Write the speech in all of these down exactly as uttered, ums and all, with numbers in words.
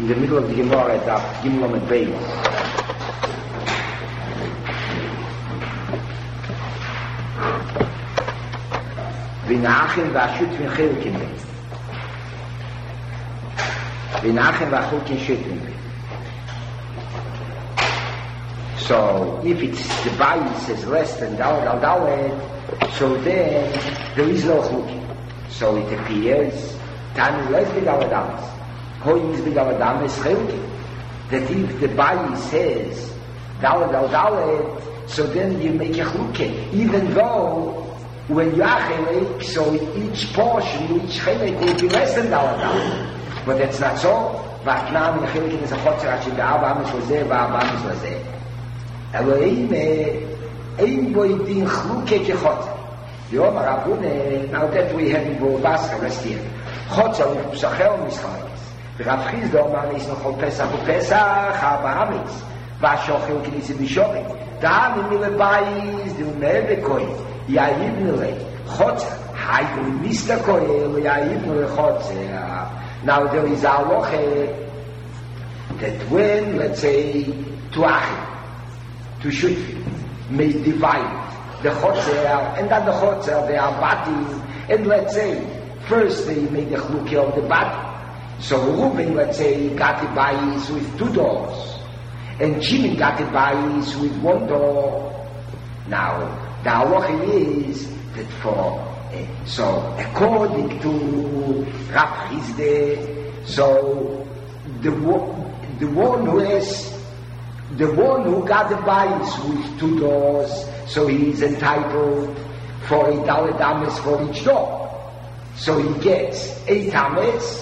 in the middle of the Gemara at Gimel and Beis. V'na'achin v'ashut v'nchelikin beis. V'na'achin v'achulkin shetin beis. So if it's the bias is less than Dalet al Dalet, so then there is no chulkin. So it appears Tani less big Dalet Dalet. Hoy is big Dalet Dalet chulkin. That if the bias says Dalet al Dalet, so then you make a chulkin. Even though when you are chelek, so each portion, each chelek will be less than Dalet Dalet. But that's not so. V'atnam in chelekin is a chotzer achim v'arba amis l'zeh v'arba amis l'zeh. Elohim ein boi din chluke ke chotzer. Yom Rabune, now that we have in Bovaska last year. Chotzer with Psachel Mischalekes. V'Rav Chizda Omar is noch on Pesach u'Pesach arba amis. V'ashochel kinisi b'shochel. Da'am im milebayis d'umeh v'koy. Ya'ibnele. Chotzer. Haidu mista koy. Ya'ibnele chotzer. Now there is a loche that when, let's say, two achim, two shutfim, may divide the chotzer, and then the chotzer, they are batim, and let's say, first they made the chluke of the batim. So Reuben, let's say, got the bayis with two doors, and Shimon got the bayis with one door. Now, the halacha is that for so according to Rav Chizde, so the the one who has the one who got the bayis with two doors, so he is entitled for a dalet ames for each door. So he gets eight ames,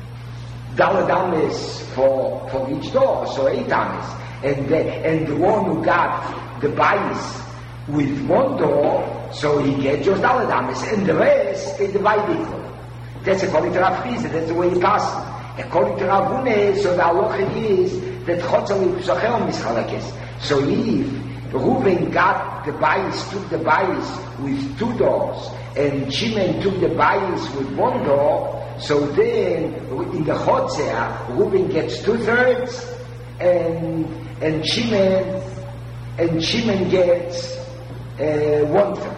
dalet ames for for each door, so eight ames, and the and the one who got the bayis with one door, so he gets just dalet ames, and the rest they divide equal. That's according to Rav Chizda, that's the way it passes. According to Rav Hune, so the halacha is that chotzer v'psachel mischalekes. So if Reuben got the bayis, took the bayis with two doors, and Shimon took the bayis with one door, so then in the chotzer, Reuben gets two thirds, and and Shimon and Shimon gets uh, one third.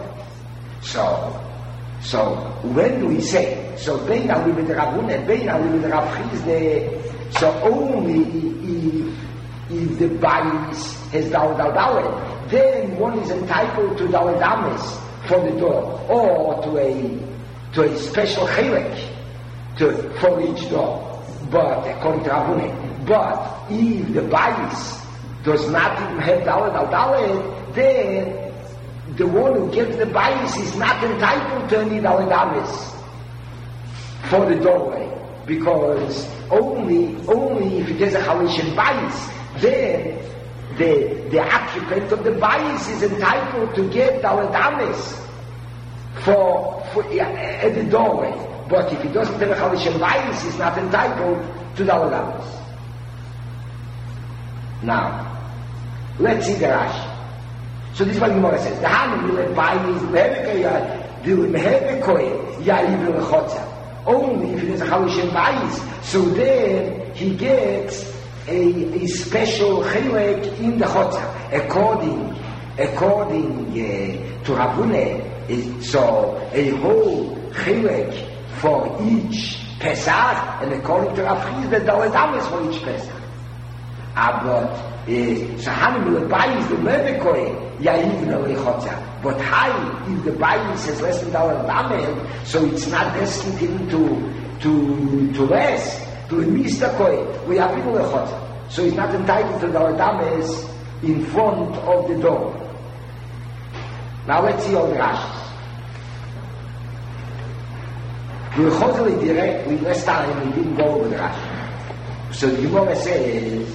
So, so when do we say? So bein ali with Rav Hune, bein ali with Rav Chizde. So only if if the bayis has dalet al dalet, then one is entitled to dalet ames for the door, or to a to a special chelek to for each door. But according to Rav Hune, but if the bayis does not even have dalet al dalet, then the one who gets the bayis is not entitled to any dalet ames for the doorway, because only only if it is a chalishin bayis, then the the occupant of the bayis is entitled to get dalet ames for for yeah, at the doorway. But if he doesn't have a chalishin bayis, he's not entitled to dalet ames. Now, let's see the Rashi. So this is what the Gemara says. The Hanim will have bayis, will have koy, ya'iv l'chotzer. Only if it is a chalishin bayis, so then he gets a, a special chilek in the chotzer. According, according uh, to Rav Hune, so a whole chilek for each Pesach, and according to Rav Chizda, dalet ames for each Pesach. Ah, but so Hanim will bayis the levekoy ya'iv l'chotzer. But high, if the bayis has less than dalet ames, so it's not destined him to to to less to mista koy. We have people l'chotzer, so he's not entitled to dalet ames in front of the door. Now let's see all the Rashis. We'll chozeli directly. Last time we didn't go over the Rashi. So the Gemara says,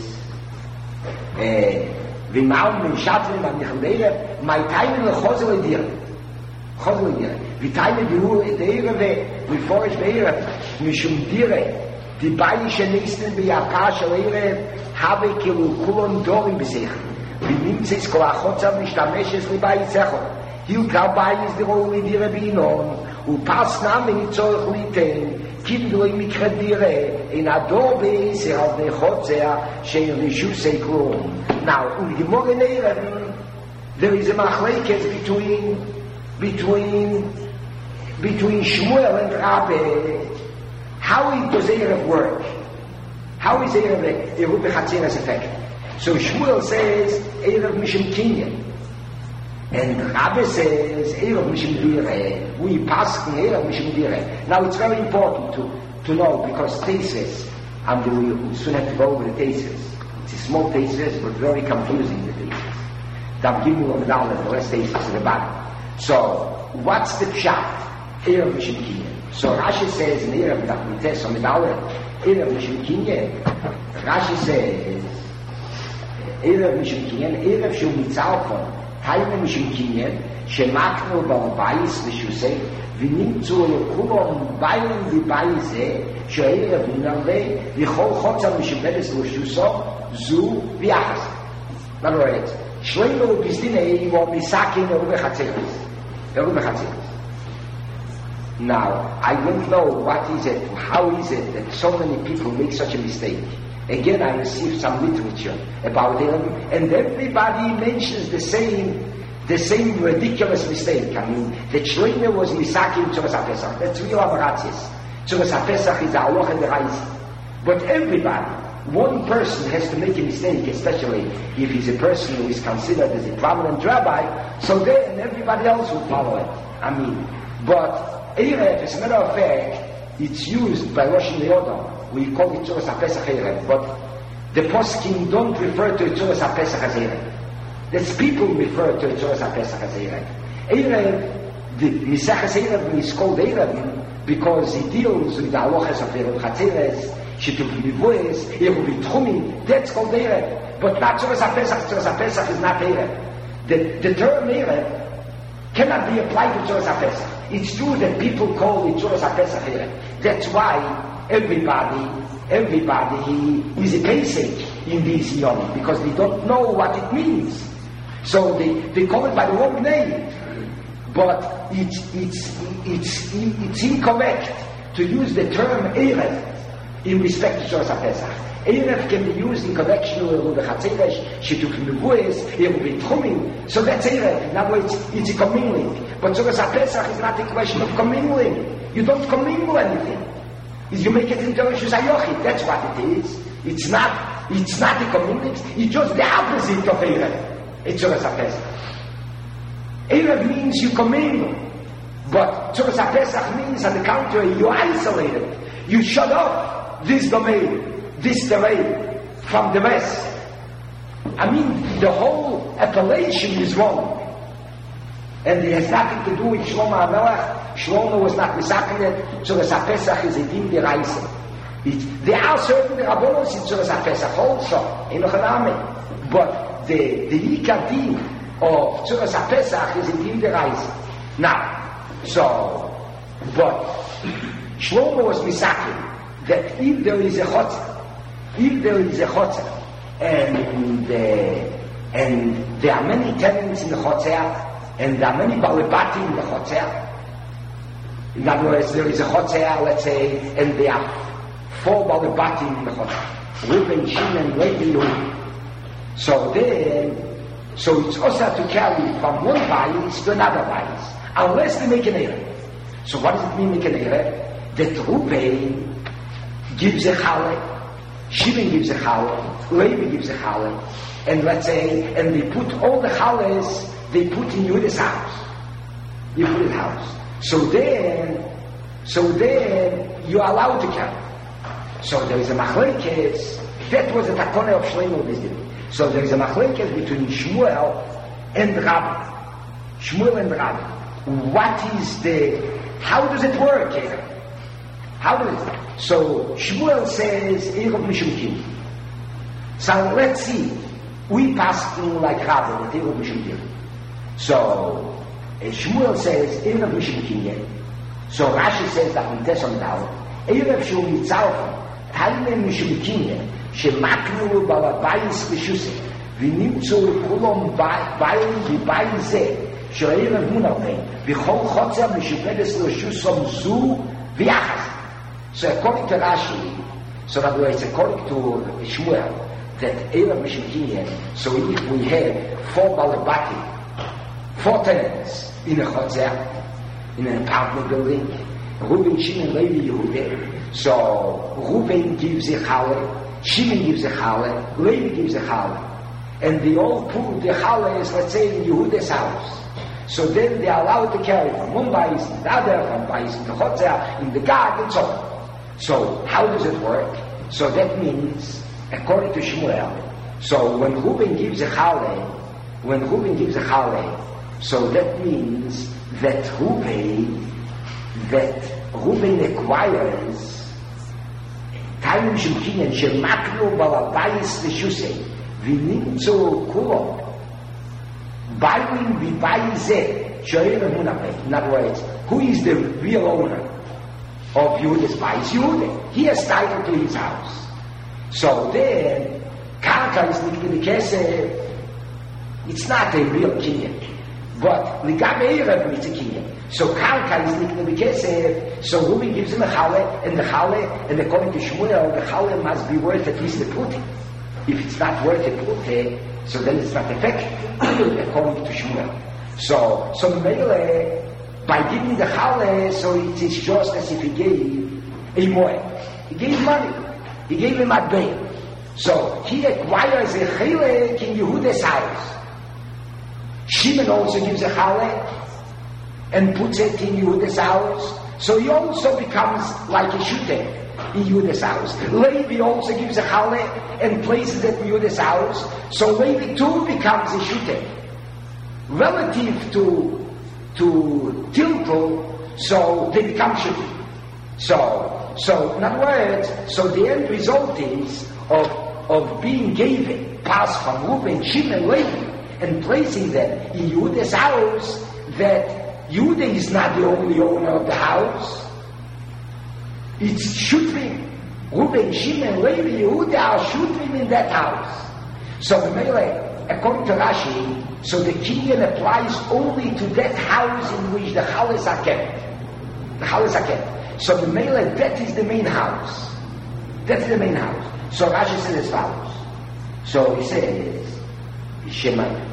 "V'ma'um mishatrim anichleire, my time in the chozeli direct, chozeli direct. V'tayme diru deire ve v'forish veire mishum direct. Die bayische nächsten beyakasha leire habe kilu kulon dorim besech. V'nimtze es kol achotzav nishtamishes li bayisechot. Hiu kal bayis diru li dire binon. ופס נאמי צורך ליתן, קיבלו עם מקרדירה, אין הדור בעשר על בני חוצה, שאין רישוסי כלום. Now, in the Gemara in Erev, there is a machlekes between, between, between Shmuel and Rabbi. How does Erev work? How is Erev Eruv B'Chatzeres effect? So Shmuel says, Erev Mishim Kinyan. And Rabbi says, Erev Mishim Dire. We pass Erev Mishim Dire. Now it's very important to, to know, because Tesis, and we soon have to go over the Tesis. It's a small Tesis, but very confusing, the Tesis. Dav Gimel of Dal, and the rest Tesis at the bottom. So, what's the pshat? Erev Mishim Kinyan. So Rashi says in Erev Daf Mites on the Dawah, Erev Mishim Kinyan. Rashi says, Erev Mishim Kinyan, Erev Shul Mitzalfon, Taime Mishim Kinyan, Shemaknu Bal Bayis V'Shusei, V'Nimtzu L'Kulon Bayim V'Bayizeh, She'erev Nunaveh, V'Chol Chotza Mishim Bedes L'Shuso, Zu V'Yachas. In other words, Shlomo Bizdinei Vo Misakin Eruv B'Chatzeres. Eruv B'Chatzeres. Now, I don't know what is it, how is it that so many people make such a mistake. Again, I received some literature about them, and everybody mentions the same, the same ridiculous mistake. I mean, the Shlomo was Misakim Tzuras HaPesach. That's real Amaratzis. Tzuras HaPesach is the Aloch and the Reis. But everybody, one person has to make a mistake, especially if he's a person who is considered as a prominent rabbi, so then everybody else will follow it. I mean, but Erev, as a matter of fact, it's used by Rosh Hashanah. We call it Tzuras HaPesach Erev, but the poskim don't refer to Tzuras HaPesach as Erev. That's people refer to Tzuras HaPesach as Erev. Erev, the Misachas Erev is called Erev because he deals with the halachas of Erev Chatzeres, Shituf Mivoes, Erev Tchumim. That's called Erev, but not Tzuras HaPesach. Tzuras HaPesach is not Erev. The, the term Erev cannot be applied to Tzuras HaPesach. It's true that people call it Tzuras HaPesach here. That's why everybody, everybody is a Pesach in these Yom, because they don't know what it means. So they, they call it by the wrong name. But it's, it's, it's, it's incorrect to use the term Erev in respect to Tzuras HaPesach. Erev can be used in connection with the Chatzeres, Shituf Mivues, Erev Tchumim. So that's Erev. In other words, it's a commingling. But Tzuras HaPesach is not a question of commingling. You don't commingle anything. You make it into Rosh Hashanah. That's what it is. It's not, it's not a commingling. It's just the opposite of Erev. It's Tzuras HaPesach. Erev means you commingle. But Tzuras HaPesach means, on the contrary, you isolate it. You shut off this domain, this terrain, from the rest. I mean, the whole appellation is wrong. And it has nothing to do with Shlomo HaMelech. Shlomo was not misakelet. Tzuras HaPesach is a din deraisa. There are certain rabbonos in Tzuras HaPesach also, in Ochaname. But the the Yikar din of Tzuras HaPesach is a din deraisa. Now, so, but Shlomo was misakelet that if there is a chotzer, if there is a chotzer, and uh, and there are many tenants in the chotzer, and there are many balebatim in the chotzer. In other words, there is a chotzer, let's say, and there are four balebatim in the chotzer. Reuben, Shimon, Levi, Yehuda. So then, so it's also to carry from one bias to another bias, unless they make an error. So what does it mean, make an error? That Reuben gives a chale, Shimon gives a chale, Levi gives a chale, and let's say, and they put all the chales, they put in Yehuda's house. Yehuda's house. So then, so then, you're allowed to carry. So there is a machlekes, that was a takone of Shlomo Bizdin. So there is a machlekes between Shmuel and Rabbi. Shmuel and Rabbi. What is the, how does it work here? How does it? So Shmuel says, Erev Mishum Kinyan. So let's see. We pass through like Rabbi, that Erev Mishum Kinyan. So uh, Shmuel says, Erev Mishum Kinyan. So Rashi says that in Tesson Dao, Erev Shul Mitzalfon, Talmem Mishum Kinyan, Shemaknu Balabayis B'Shusei, V'nimtzu Kulom Bayim V'Bayim Zeh, שאיר מונרפי, וכל חוצר משופדס לרשוסום זו ויחס. So according to Rashi, so in other words, according to Shmuel, that Erev Mishmachinian, so if we have four balabati, four tenants in a chotzer, in an apartment building, Reuben, Shimon, Levi, Yehuda, so Reuben gives a challah, Shimon gives a challah, Levi gives a challah, and they all put the challah is, let's say, in Yehuda's house. So then they are allowed to carry from one bayis to the other, from bayis to the chotzer, in the garden, and so on. So how does it work? So that means, according to Shmuel, so when Reuben gives a challah, when Reuben gives a challah, so that means that Reuben, that Reuben acquires time shemkin and shemaknu balabayis l'shusei v'nimtzu kulon buying v'bayizeh shoyer munapeh. In other words, who is the real owner of Yehuda's bayis? Yehuda. He has title to his house. So then, karka is nikli kesef. It's not a real kinyan. But Ligabe Erev it's a kinyan. So Karka is nikli kesef. So Reuben gives him a chale, and the chale, and according to Shmuel, the chale must be worth at least the puti. If it's not worth the puti, so then it's not effective, according to Shmuel. So, so Mele, by giving the chale, so it is just as if he gave a moed. He gave money. He gave him a bail. So he acquires a chale in Yehuda's house. Shimon also gives a chale and puts it in Yehuda's house. So he also becomes like a shooter in Yehuda's house. Levi also gives a chale and places it in Yehuda's house. So Levi too becomes a shooter. Relative to to Tilpul, so they become shooter. So, so in other words, so the end result is of of being given pass from Reuben, Shimon, Levi, and placing them in Yehuda's house, that Yehuda is not the only owner of the house. It's Shutrim. Reuben, Shimon, Levi, Yehuda are Shutrim in that house. So the Mele, according to Rashi, so the kinyan applies only to that house in which the chales are kept. The chales are kept. So the Mele, that is the main house. That's the main house. So Rashi says as follows. So he says, Shema.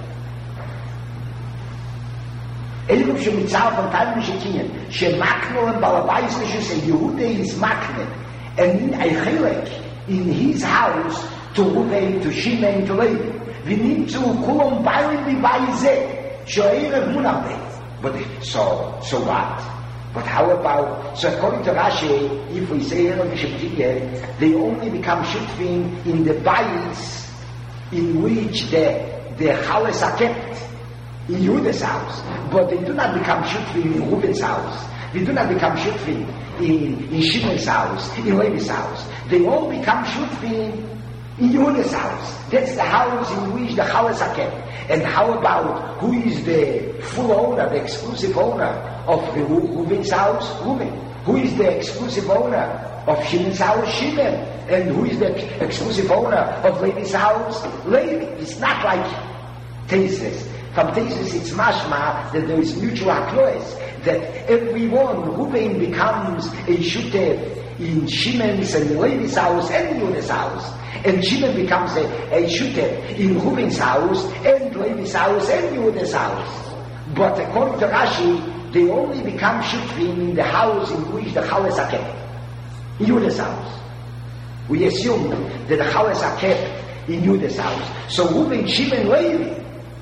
Erev shemitzal from time shekinyan shemakno and balabais l'shusei Yehuda is makne and a chilek in his house to Reuben, to Shimon, to Levi. V'nimtzu kulon bayim v'bayizeh sho'erev munabeh. But so so what? But how about, so according to Rashi, if we say Erev shekinyan, they only become shutfim in the bayis in which the the chales are kept. In Yehuda's house, but they do not become shutfim in Reuben's house. They do not become shutfim in, in Shimon's house, in Levi's house. They all become shutfim in Yehuda's house. That's the house in which the chales are kept. And how about who is the full owner, the exclusive owner of the Reuben's house? Reuben. Who is the exclusive owner of Shimon's house? Shimon. And who is the exclusive owner of Levi's house? Levi. It's not like Tesis. From Tesis it's mashma that there is mutual clause, that everyone, Reuben becomes a shooter in Shimon's and Levi's house and Yehuda's house. And Shimon becomes a, a shooter in Reuben's house and Levi's house and Yehuda's house. But according to Rashi, they only become shutrim in the house in which the chales are kept. In Yehuda's house. We assume that the chales are kept in Yehuda's house. So Reuben, Shimon, Levi,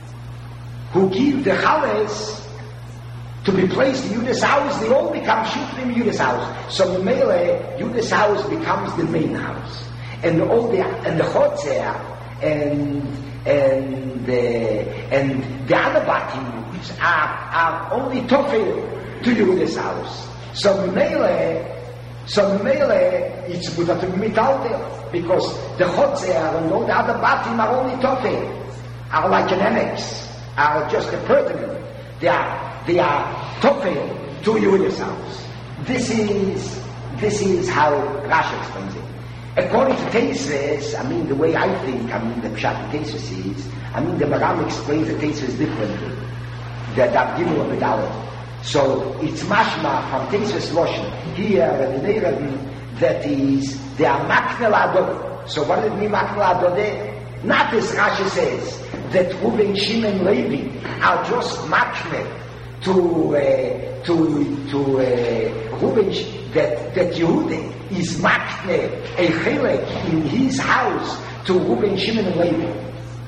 who give the chales to be placed in Yehuda's house, they all become shutrim in Yehuda's house. So Mele, Yehuda's house becomes the main house, and all the and the chotzer and and the and the other batim, which are are only tofel to Yehuda's house. So Mele, so Mele, it's good to be mitalter, because the chotzer and all the other batim are only tofel, are like an annex. Are just a pertinent. They are they are tofel to Yehuda's house. This is this is how Rashi explains it. According to Tesis, I mean the way I think, I mean the Pshat Tesis is, I mean the Maram explains the Tesis differently. the Daf Gimel of Medalet. So it's mashma from Tesis Loshen here and the Neiradim that is they are maknel adode. So what does it mean maknel adode? Not as Rashi says that Reuven, Shimon, Levi are just maknel to uh, to to uh, Reuven, that that Yehuda is maknel a chelek in his house to Reuven, Shimon, and Levi.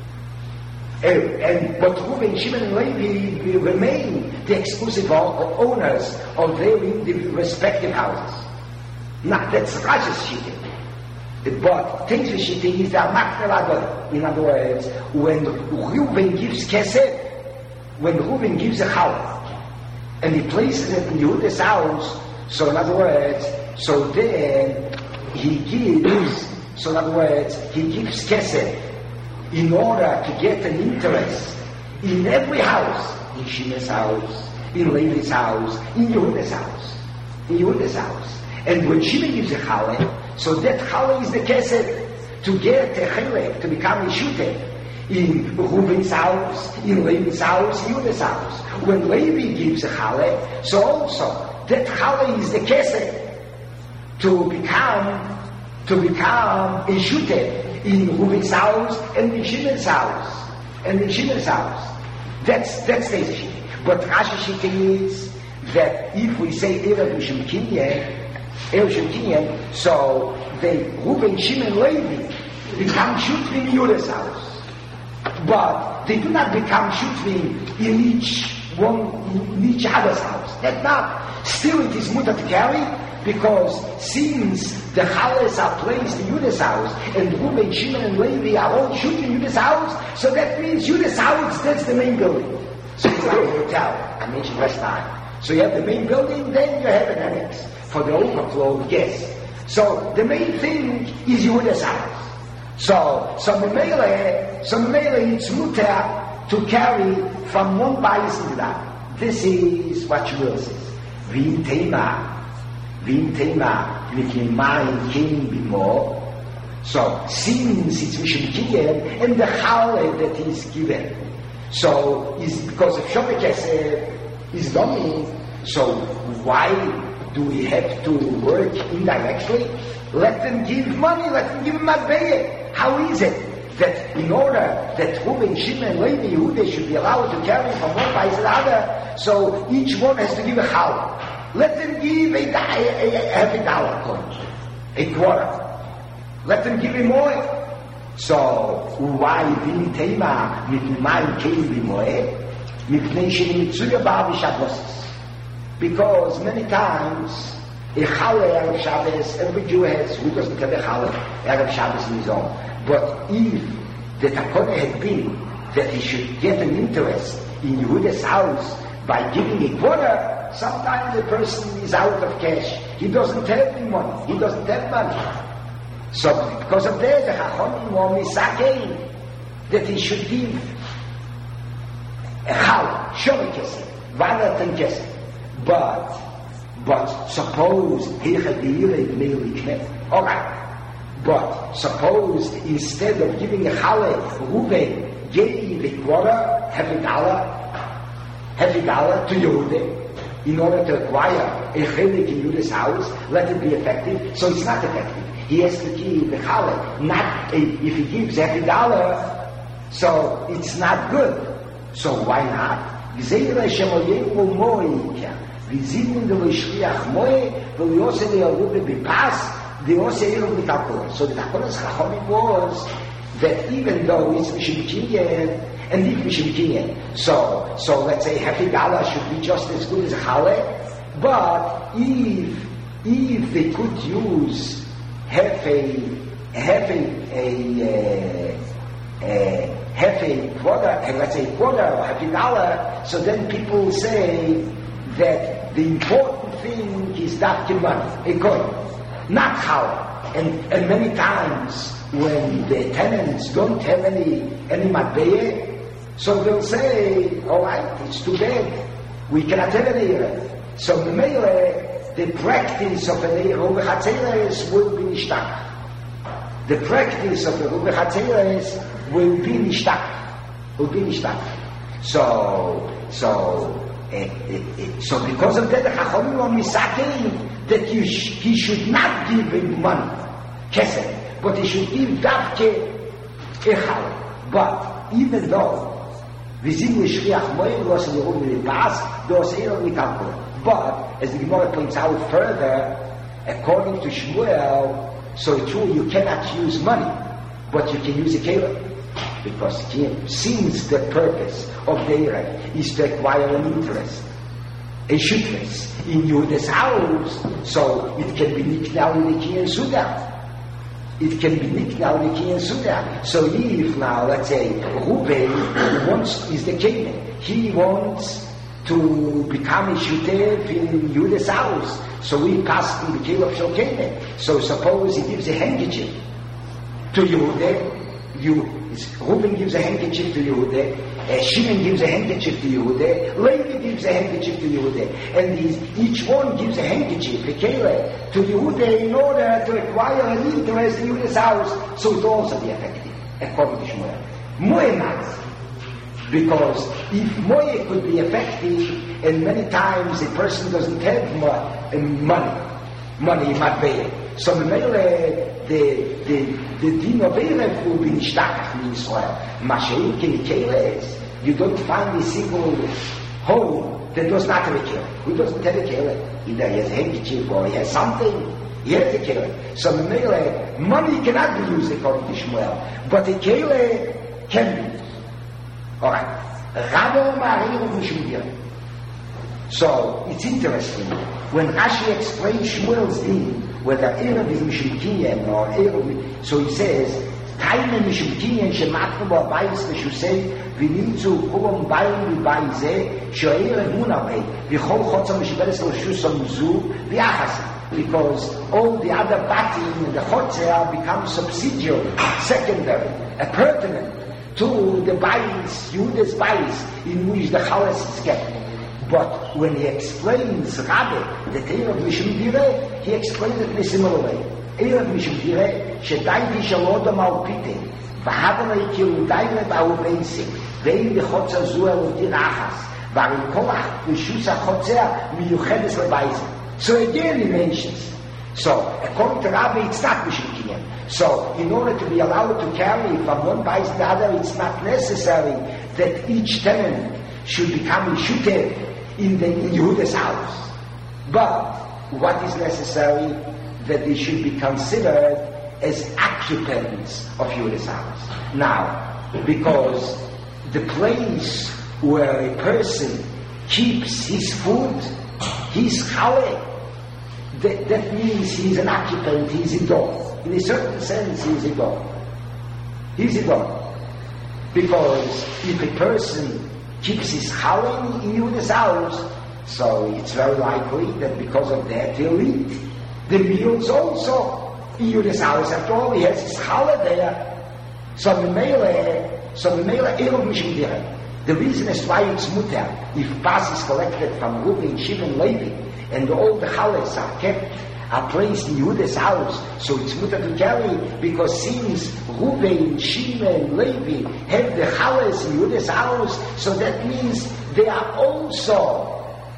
Uh, and but Reuven, Shimon, and Levi will remain the exclusive owners of their respective houses. Now that's Rashi's shitting. But Tesis shitting is the maknel adode. In other words, when Reuven gives kesef, when Reuven gives a challah, and he places it in Yehuda's house, so in other words, so then he gives, so in other words, he gives kesef in order to get an interest in every house, in Shimon's house, in Levi's house, in Yehuda's house, in Yehuda's house. And when Shimon gives a challah, so that challah is the kesef to get a challah, to become a shuteh in Reuven's house, in Levi's house, in Yehuda's house. When Levi gives a challah, so also that challah is the kesef to become to become a shuteh in Reuven's house and in Shimon's house and in Shimon's house. That's that's the issue. But Rashi shitting is that if we say Erev Shem Kinyan, Erev Shem Kinyan, so the Reuven, Shimon, Levi become shutrim in Yehuda's house, but they do not become shutrim in each one in each other's house. That's not. Still, it is mutter to carry. Because since the challahs are placed in Yehuda's house, and Reuven, Shimon, and Levi are all shooting in Yehuda's house, so that means Yehuda's house, that's the main building. So it's like a hotel, I mentioned last time. So you have the main building, then you have an annex for the overflow of guests. So the main thing is Yehuda's house. So, so Memele, so Memele, it's mutter to carry from one bias to the other. This is what Shmuel says. V'im teima. V'im teima mit limayim king b'mo. So since it's Mishum Kinyan and the challah that is given, so is because of Shofet Kesef is coming. So why do we have to work indirectly? Let them give money. Let them give matbeye. How is it that in order that Reuven, Shimon, Levi, Yehuda should be allowed to carry from one place to the other, so each one has to give a challah? Let them give a, a, a, a half a dollar coin, a quarter. Let them give him more. So why v'im teima mit mayim kein b'moed mipnei shemitzuya ba'av Shabbos? Because many times a challah Erev Shabbos, every Jew has, who doesn't have a challah Erev Shabbos in his own. But if the takona had been that he should get an interest in Yehuda's house by giving a quarter, sometimes the person is out of cash. He doesn't have any money. He doesn't have money. So because of that, the Chachamim were misakein that he should give a challah, showy kesef, rather than kesef. But, but suppose he had the all right. But suppose instead of giving a challah, Reuven gave a quarter, half a dollar, half a dollar to Yehuda, in order to acquire a chelik in Yehuda's house, let it be effective. So it's not effective. He has to give the challah, not a, if he gives half a dollar, so it's not good. So why not? So the Takonas Chachamim was that even though it's Mishum Kinyan, and if Mishum Kinyan, so, so let's say half a dollar should be just as good as a challah, but if, if they could use half a, half a, a, a, a half a quarter, let's say a quarter or half a dollar, so then people say that the important thing is dafke money, a coin, not challah. And, and many times when the tenants don't have any, any matbeye, so they'll say, all right, it's too bad, we cannot have an erev. So the mele, the practice of an erev chatzeres will be nishtach. The practice of the erev chatzeres will be nishtach, will be nishtach. So, so, uh, uh, so because of that, the Chachamim are misakein that you sh- he should not give him money, kesef, but he should give davke echal. But even though v'zim l'shriach moed was in the room with the pass, there was error with alcohol. But as the Gemara points out further, according to Shmuel, so true you cannot use money, but you can use a kelim. Because since the purpose of the Erev is to acquire an interest, a shutness in Yehuda's house, so it can be niknal in the Kiyan Suda. It can be niknal in the Kiyan Suda. So if now, let's say, Ruben wants, is the king, he wants to become a shutev in Yehuda's house, so we pass in the Kiyan of Shokene. So suppose he gives a handkerchief to Yehuda, you Reuben gives a handkerchief to Yehuda, uh, Shimon gives a handkerchief to Yehuda, Levi gives a handkerchief to Yehuda, and these, each one gives a handkerchief, a kele, to Yehuda in order to acquire an interest in Yehuda's house, so it will also be effective, according to Shmuel. Moe not, because if Moe could be effective, and many times a person doesn't have mo- money, money might be. So the the the the din of Erev will be nishtakach in Israel. Mashein keles, you don't find a single home that does not have a kele. Who doesn't have a kele? Either he has a handkerchief or he has something. He has a kele. So the mele, money cannot be used according to Shmuel, but a kele can be used. All right. Rabo ma'ariv u'mishmiyah. So it's interesting when Rashi explains Shmuel's din, whether Erev is Mishum or Erev, so he says, Keine Mishum Kinyan shematnu ba'bayis v'shusei v'nimtzu kuvam bayim v'bayizeh she'erev munavei v'chol chotzam v'shiberes l'shusam zu v'achasa, because all the other batim and the chotzer become subsidiary, secondary, appurtenant to the bayis, Yehuda's bayis, in which the chalas is kept. But when he explains Rabbi, the Erev Mishum Direh, he explains it in a similar way. Erev Mishum Direh, Shedai Vishalodam al Pite, Vahadana Kirudai Lebau Beisik, Vein the Chotzer Zuel of Dirachas, Varin Kolach, Vishusa Chotzer, Miyuchedes Lebaisik. So again he mentions. So, according to Rabbi, it's not Mishum Kinyan. So, in order to be allowed to carry from one bais to the other, it's not necessary that each tenant should become a shutev in the in Yehuda's house. But what is necessary, that they should be considered as occupants of Yehuda's house. Now, because the place where a person keeps his food, his chale, that, that means he's an occupant, he's a dog. In a certain sense, he's a dog. He's a dog. Because if a person keeps his chale in Yehuda's house, so it's very likely that because of that he'll eat the meals also in Yehuda's house. After all, he has his chale there. So the mele, so the mele Erev Mishum Direh. The reason is why it's mutter. If pas is collected from Reuben, Shimon, Levi, and all the chales are kept, are placed in Yehuda's house, so it's mutter to carry, because since Reuben, Shimon, Levi have the chales in Yehuda's house, so that means they are also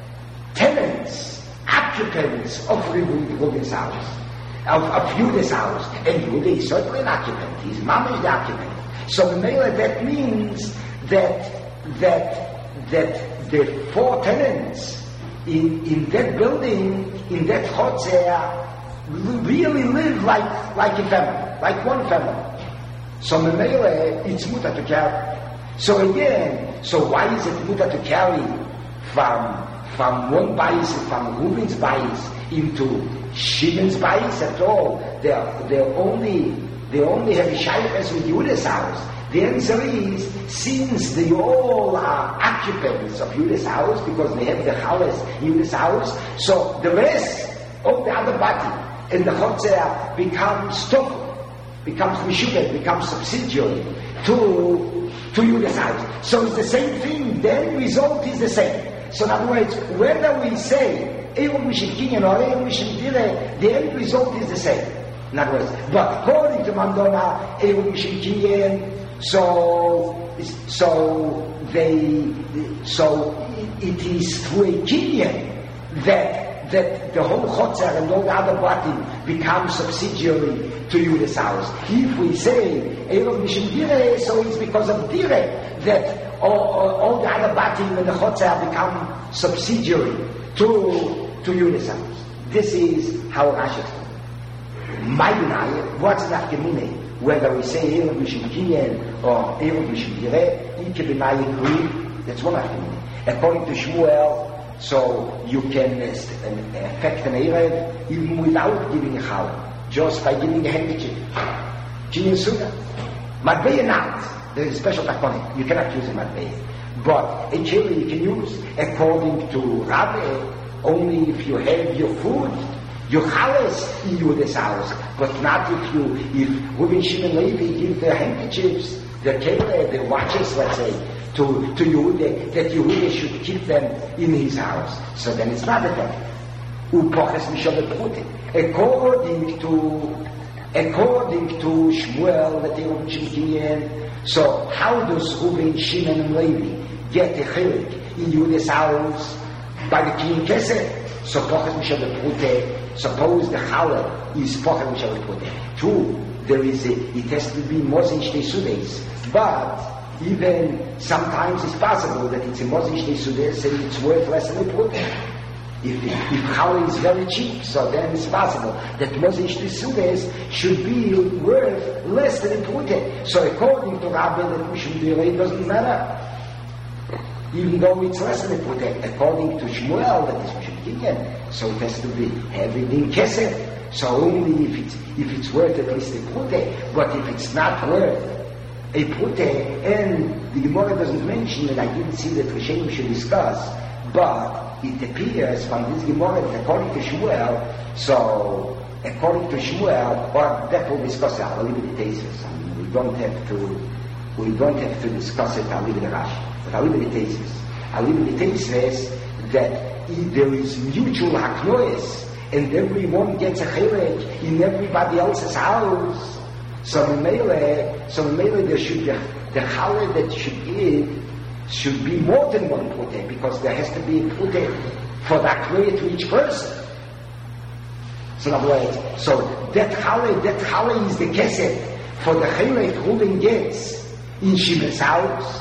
tenants, occupants of Reuben's house, of, of Yehuda's house. And Yehuda is certainly an occupant. His mom is the occupant. So the mele, that means that that that the four tenants in in that building, in that chotzer, really live like like a family, like one family. So the mele, it's mutter to carry. So again, so why is it mutter to carry from from one bais, from Reuben's bais into Shimon's bais at all? They're they're only they only have a shaykhs with Yehuda's house. The answer is, since they all are occupants of Yehuda's house, because they have the chales in Yehuda's house, so the rest of the other body and the chotzer becomes stop, becomes mishugah, becomes subsidiary to to Yehuda's house. So it's the same thing. The end result is the same. So in other words, whether we say Erev Mishum Kinyan or Erev Mishum Direh, the end result is the same. In other words, but according to Mandona, Erev Mishinkiyan, so, so they, so it is through a Kinyan that, that the whole Chotzer and all the other Batim become subsidiary to Yuda's house. If we say Erev Mishinkiyan, so it's because of Dire that all, all, all the other Batim and the Chotzer become subsidiary to, to Yuda's house. This is how Rashi explains. My Benai, what's that Gemini? Whether we say Erev Mishinkiyan or Erev Mishinkiyan, Ike Benai agree, that's one of Gemini. According to Shmuel, so you can uh, affect an Erev even without giving a Challah, just by giving a handkerchief. Kinyan Suda. Matbeya not. There is a special takonik. You cannot use a Matbeya. But a chili you can use, according to Rabbi, only if you have your food, your chales in Yuda's house, but not if you, if Reuben Shimon Levi give their handkerchiefs, their kele, their watches, let's say, to, to Yehuda, that Yehuda should keep them in his house. So then it's not a thing. Upoches Mishal Pute. According to, according to Shmuel, that they were Shimon, so how does Reuben Shimon and Levi get a chilik in Yehuda's house? By the King Kesef, so Poches Mishal Pute. Suppose the Challah is Poches Mishal Pute. True, there is a, it has to be Mozin Shtei Sudes, but even sometimes it's possible that it's a Mozin Shtei Sudes and it's worth less than a Pute. If, if Challah is very cheap, so then it's possible that Mozin Shtei Sudes should be worth less than a Pute. So according to Rabbi, that we should be it doesn't matter. Even though it's less than a Pute, according to Shmuel, that is Mishinkiyan, so it has to be having in Kesef. So only if it's, if it's worth at least a Pute, but if it's not worth a Pute, and the Gemara doesn't mention, and I didn't see that Rishonim should discuss, but it appears from this Gemara that according to Shmuel, so according to Shmuel, or that will discuss it, I'll leave it the Tesis. I mean, we don't have to, we don't have to discuss it, I'll leave it the Rashi. But I'll leave it the Tesis. I'll leave it the Tesis that if there is mutual haknois, and everyone gets a chilek in everybody else's house, so in Mele, so in Mele there should be, the challah that should give should be more than one pute, because there has to be a pute for the haknois to each person. So in other words, so that challah, that challah is the kesef for the chilek Reuben gets in Shimon's house.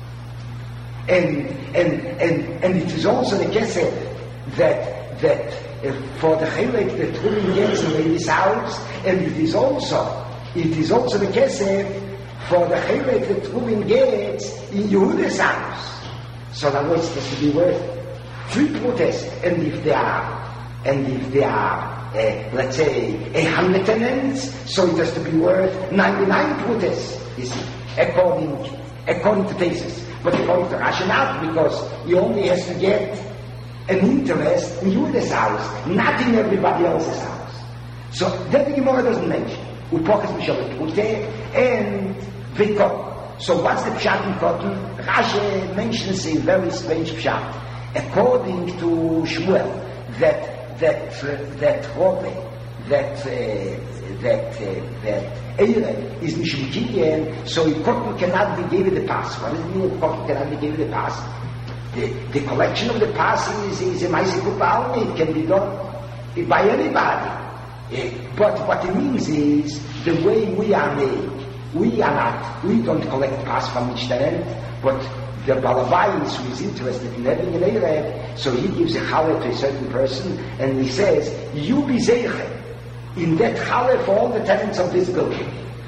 And, and, and, and it is also the kesef that, that uh, for the chilek that Reuben gets in Levi's house, and it is also, it is also the kesef for the chilek that Reuben gets in Yehuda's house. So that was supposed to be worth three putes, and if they are, and if they are, uh, let's say, a hundred tenants, so it has to be worth ninety-nine putes, you see, according, according to Tesis. But according to Rashi not, because he only has to get an interest in Yehuda's house, not in everybody else's house. So that the Gemara doesn't mention. Upoches Mishal Pute and Vikot. So what's the pshat in cotton? Rashi mentions a very strange pshat. According to Shmuel, that that uh, that Robbe, that uh, that uh, that Erev is Mishinkiyan, so a cotton cannot be given the pass. What does it mean? Cotton cannot be given the pass. The, the collection of the pass is, is a Maisik Upalmi. It can be done by anybody. Uh, but what it means is the way we are made. We are not. We don't collect pass from each tenant, but the Balabais who is interested in having an Erev, so he gives a challah to a certain person, and he says, "You be zeichet in that challah for all the tenants of this building."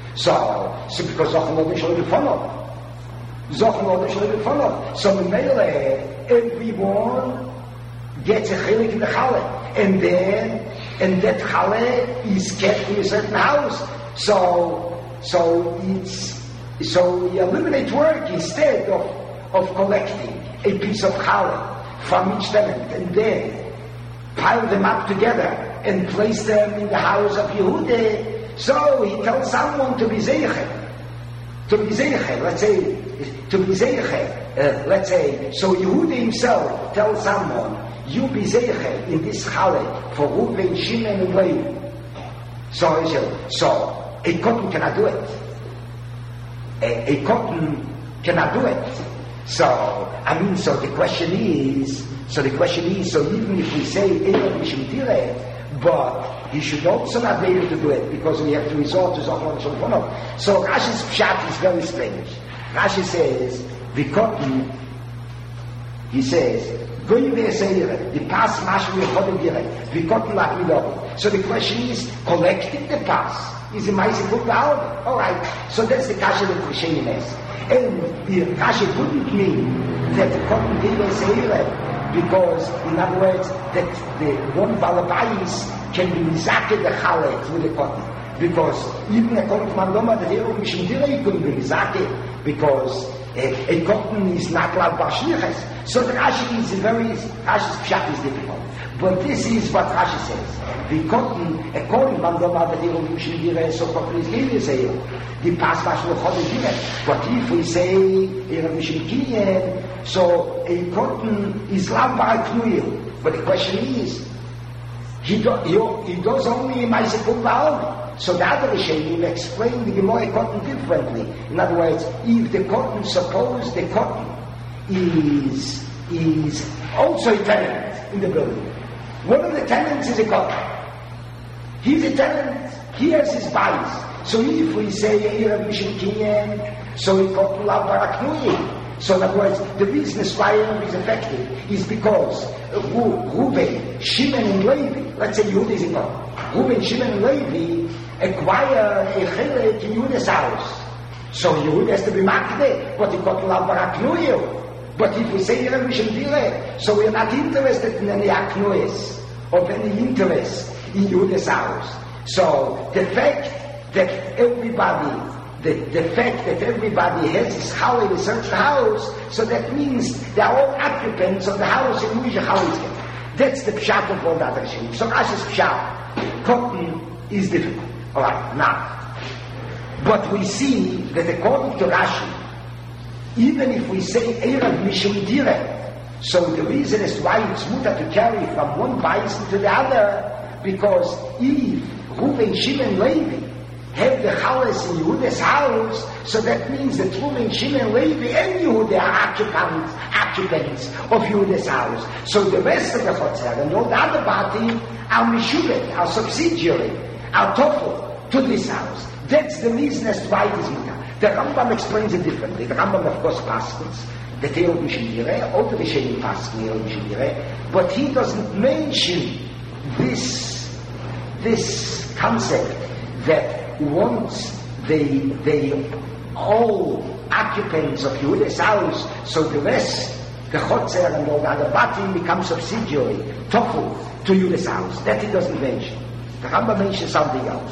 So, so because Zochen Odin shall be followed. Zochen Odin shall be followed. So in Meile, everyone gets a chilik in the challah, and then, and that challah is kept in a certain house. So, so it's, so you eliminate work instead of, of collecting a piece of challah from each tenant, and then pile them up together and place them in the house of Yehuda. So he tells someone to be zeichet, to be zeichet, let's say, to be zeichet, uh, let's say, so Yehuda himself tells someone, you be zeichet in this challah for Reuben, Shimon, and Levi. So, so a cotton cannot do it. A, a cotton cannot do it. So, I mean, so the question is, so the question is, so even if we say Erev Mishum Tireh, but he should also not be able to do it because we have to resort to Zohar Shulchanot. So Rashi's pshat is very strange. Rashi says, the cotton, he says, the pass mashal yechodim direct, the cotton like midorim. So the question is, collecting the pass is a ma'aseh put down. All right. So that's the kasha that Rishonim has. And the kasha wouldn't mean that the cotton didn't say it, because, in other words, that the one balabais can be mizakeh the chalek with the cotton. Because even according to Mandoma, the Erev Mishum Tireh couldn't be mizakeh, because a, a cotton is not allowed b'ashliches. So the Rashi is a very, Rashi's pshat is difficult. But this is what Rashi says. The cotton, according to Mandoma, the Erev Mishum Tireh, so cotton is given as a the pass mashal yechodim direct. But if we say Erev Mishum Kinyan, so a cotton is allowed by Knuyel. But the question is, he, do, he, he does only a ma'aseh put down. So the other Rishonim explain the Gemara cotton differently. In other words, if the cotton, suppose the cotton is is also a tenant in the building. One of the tenants is a cotton. He's a tenant. He has his bias. So if we say Erev Mishum Kinyan, so he cotton lav baraknuyim. So in other words, the reason why Erev is effective is because Reuben, Shimon, and Levi, let's say Yehuda is a cotton. Reuben, Shimon, and Levi acquire a chelet in Yehuda's house. So Yehuda has to be makdeh, but he got to love baraknuyim. But if we say Erev Mishum Tireh, so we are not interested in any aknuyis, of any interest in Yehuda's house. So the fact that everybody, the, the fact that everybody has his challah in a certain house, so that means they are all occupants of the house in which the challah is kept. That's the pshat of all the other Rishonim. So Rashi's pshat, cotton is difficult. All right, now, but we see that according to Rashi, even if we say Erev Mishum Tireh, so the reason is why it's mutter to carry from one bison to the other, because if Reuben, Shimon, Levi have the chalas in Yehuda's house, so that means that Reuben, Shimon, Levi, and Yehuda are occupants, occupants of Yehuda's house. So the rest of the chotzer and all the other batim are mishuvet, are subsidiary, are total to this house. That's the reason as to why it is mutter. The Rambam explains it differently. The Rambam, of course, passes the Erev Mishum Tireh, all the Rishonim pass the Erev Mishum Tireh, but he doesn't mention this this concept that once they they all occupants of Yehuda's house, so the rest, the chotzer and all the other batim become subsidiary, tofu to Yehuda's house. That he doesn't mention. The Rambam mentions something else.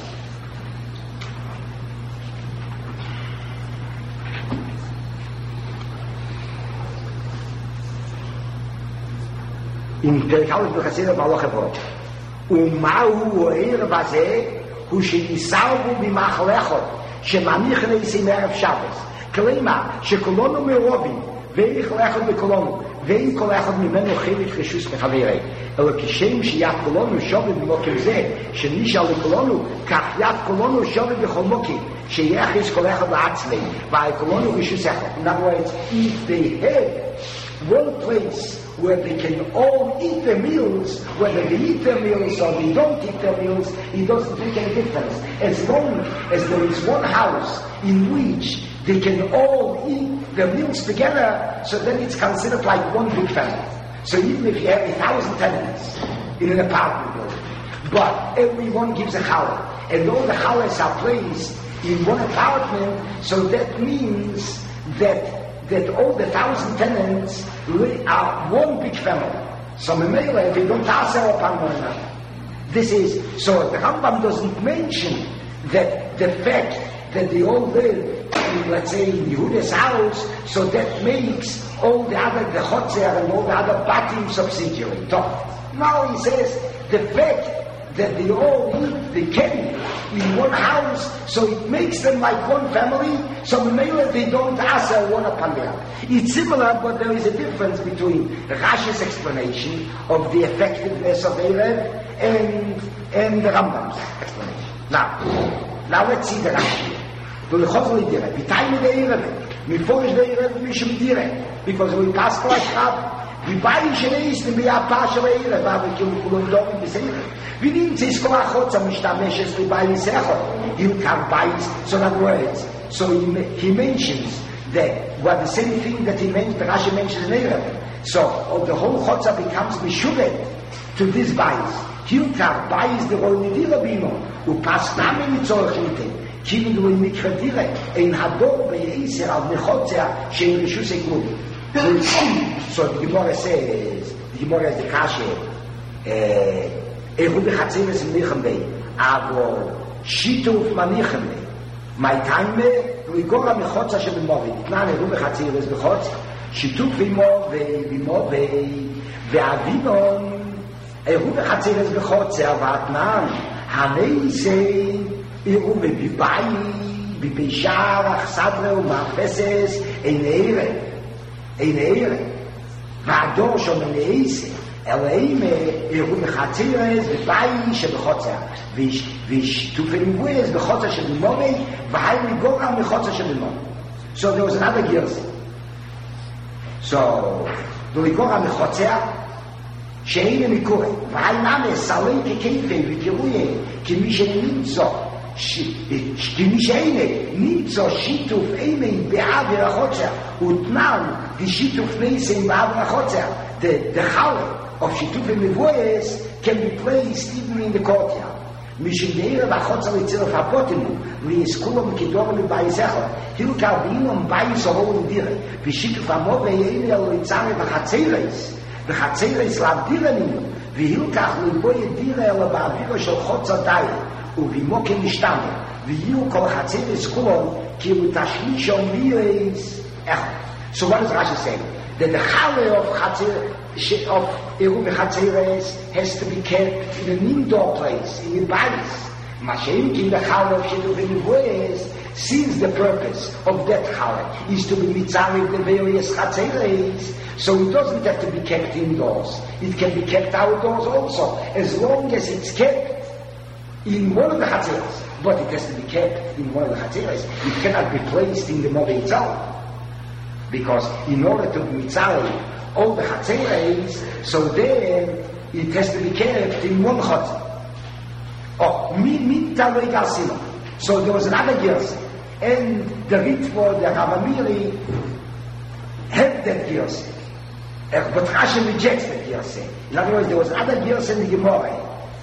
in Perikal B'Chatzir B'Aloch Evrot. U'mahu O'er Bazeh Hu She'Yisarvu B'Machlechot She'Mamich Ne'Isim Erev Shabbos. Klema She'Kolonu Me'Rovim Ve'ich Lechot B'Kolonu Ve'ich Kol Echad Mimenu Chelik Reshus Mechaverei אלא כשם שיד כולנו שווה במוקם זה שנשאל לכולנו כך יד כולנו שווה בכל מוקם שיחס כל אחד לעצמי ועל כולנו רשוס אחד. In other words, if they have one place where they can all eat their meals, whether they eat their meals or they don't eat their meals, it doesn't make any difference. As long as there is one house in which they can all eat their meals together, so then it's considered like one big family. So even if you have a thousand tenants in an apartment building, but everyone gives a challah, and all the challahs are placed in one apartment, so that means that that all the thousand tenants are one big family. So Memele, they don't answer upon one another. This is, so the Rambam doesn't mention that the fact that they all live in, let's say, in Yehuda's house, so that makes all the other, the Chotzer and all the other Batim subsidiary. Now he says, the fact that they all live, they can in one house, so it makes them like one family, so maybe they don't answer one upon the other. It's similar, but there is a difference between Rashi's explanation of the effectiveness of Erev and, and the Rambam's explanation. Now, now let's see the Rashi. So the Chazal Dire, we time the Erev, we finish the Erev, we should dire, because we pass like Rab. We buy Sheneis, we are Pasha Erev, but we can pull on the same. We didn't say Skola Chotza, Mishtameshes, we buy Sechot. You can buy so that words. So he, he mentions that what the same thing that he mentioned, the Rashi mentions in Erev. So oh, the whole Chotza becomes Mishuvet to this bias. Hilkar bias the Roy Nidira Bino, who pass Name Mitzorachite. Kiven du in Mikradire, ein Hador be'eser al Mechotzea, shein Rishus Ekmudi. We'll see. So the Gemara says, the Gemara is the Kashe, Ehud Bechatzeres Menichambe, Avo Shituf Manichambe. My time, we go on Mechotza Shebimovi. Nan Ehud Bechatzeres Bechotz, Shituf Vimo, Vimo, Ve'avinon, Ehud Bechatzeres Bechotz, Avatnan, Haneisei, Iru Bebibai, Bibishar, Achsadre, Umafeses, Eneire. Ein Ehre. V'ador shom eleise. Eleime, Eru Bechatzeres, V'bai Shebechotza. V'shtufim Vuez, Bechotza Shebimove, V'hai Migora, Bechotza Shebimove. So there was another girls. So, V'igora Bechotza, Sheine Mikure. V'hai Name, Salei Kekeife, V'kiruye, Kimi Shenimzo. כי מי שאינה ניצו שיתוף אימי בעבר החוצה ותנם די שיתוף ניסים בעבר החוצה the chale of שיתוף מבויס can be placed even in the courtyard משדעיר בחוצה לצרף הפוטמו ויסקולו מכדור לבייסך הילקר ואינום בייס הורו לדירה ושיתוף המובה אימי על ליצרי בחצרס בחצרס להבדירנינו והילקח לבוי דירה אלא באווירו של חוצה דייר ובימו כמשתמר, ויהיו כל חצרס כולו, כאילו תשלישו מירס אחד. So what does Rashi say? That the chale of Chatzer, of Eru Bechatzeres has to be kept in an indoor place, in the bodies. Mashem in the chale of Shidduch Nevuos, since the purpose of that chale is to be mitzarev the various Chatzeres, so it doesn't have to be kept indoors. It can be kept outdoors also, as long as it's kept in one of the Chatzeres, but it has to be kept in one of the Chatzeres. It cannot be placed in the Mori itself, because in order to be Mitzvah all the Chatzeres, so then it has to be kept in one Chatzer. Oh, Mitalei Garsino. So there was another Gerse, and the Ritva, the Ravamiri, had that Gerse. But Rashi rejects that Gerse. In other words, there was another Gerse in the Gemara.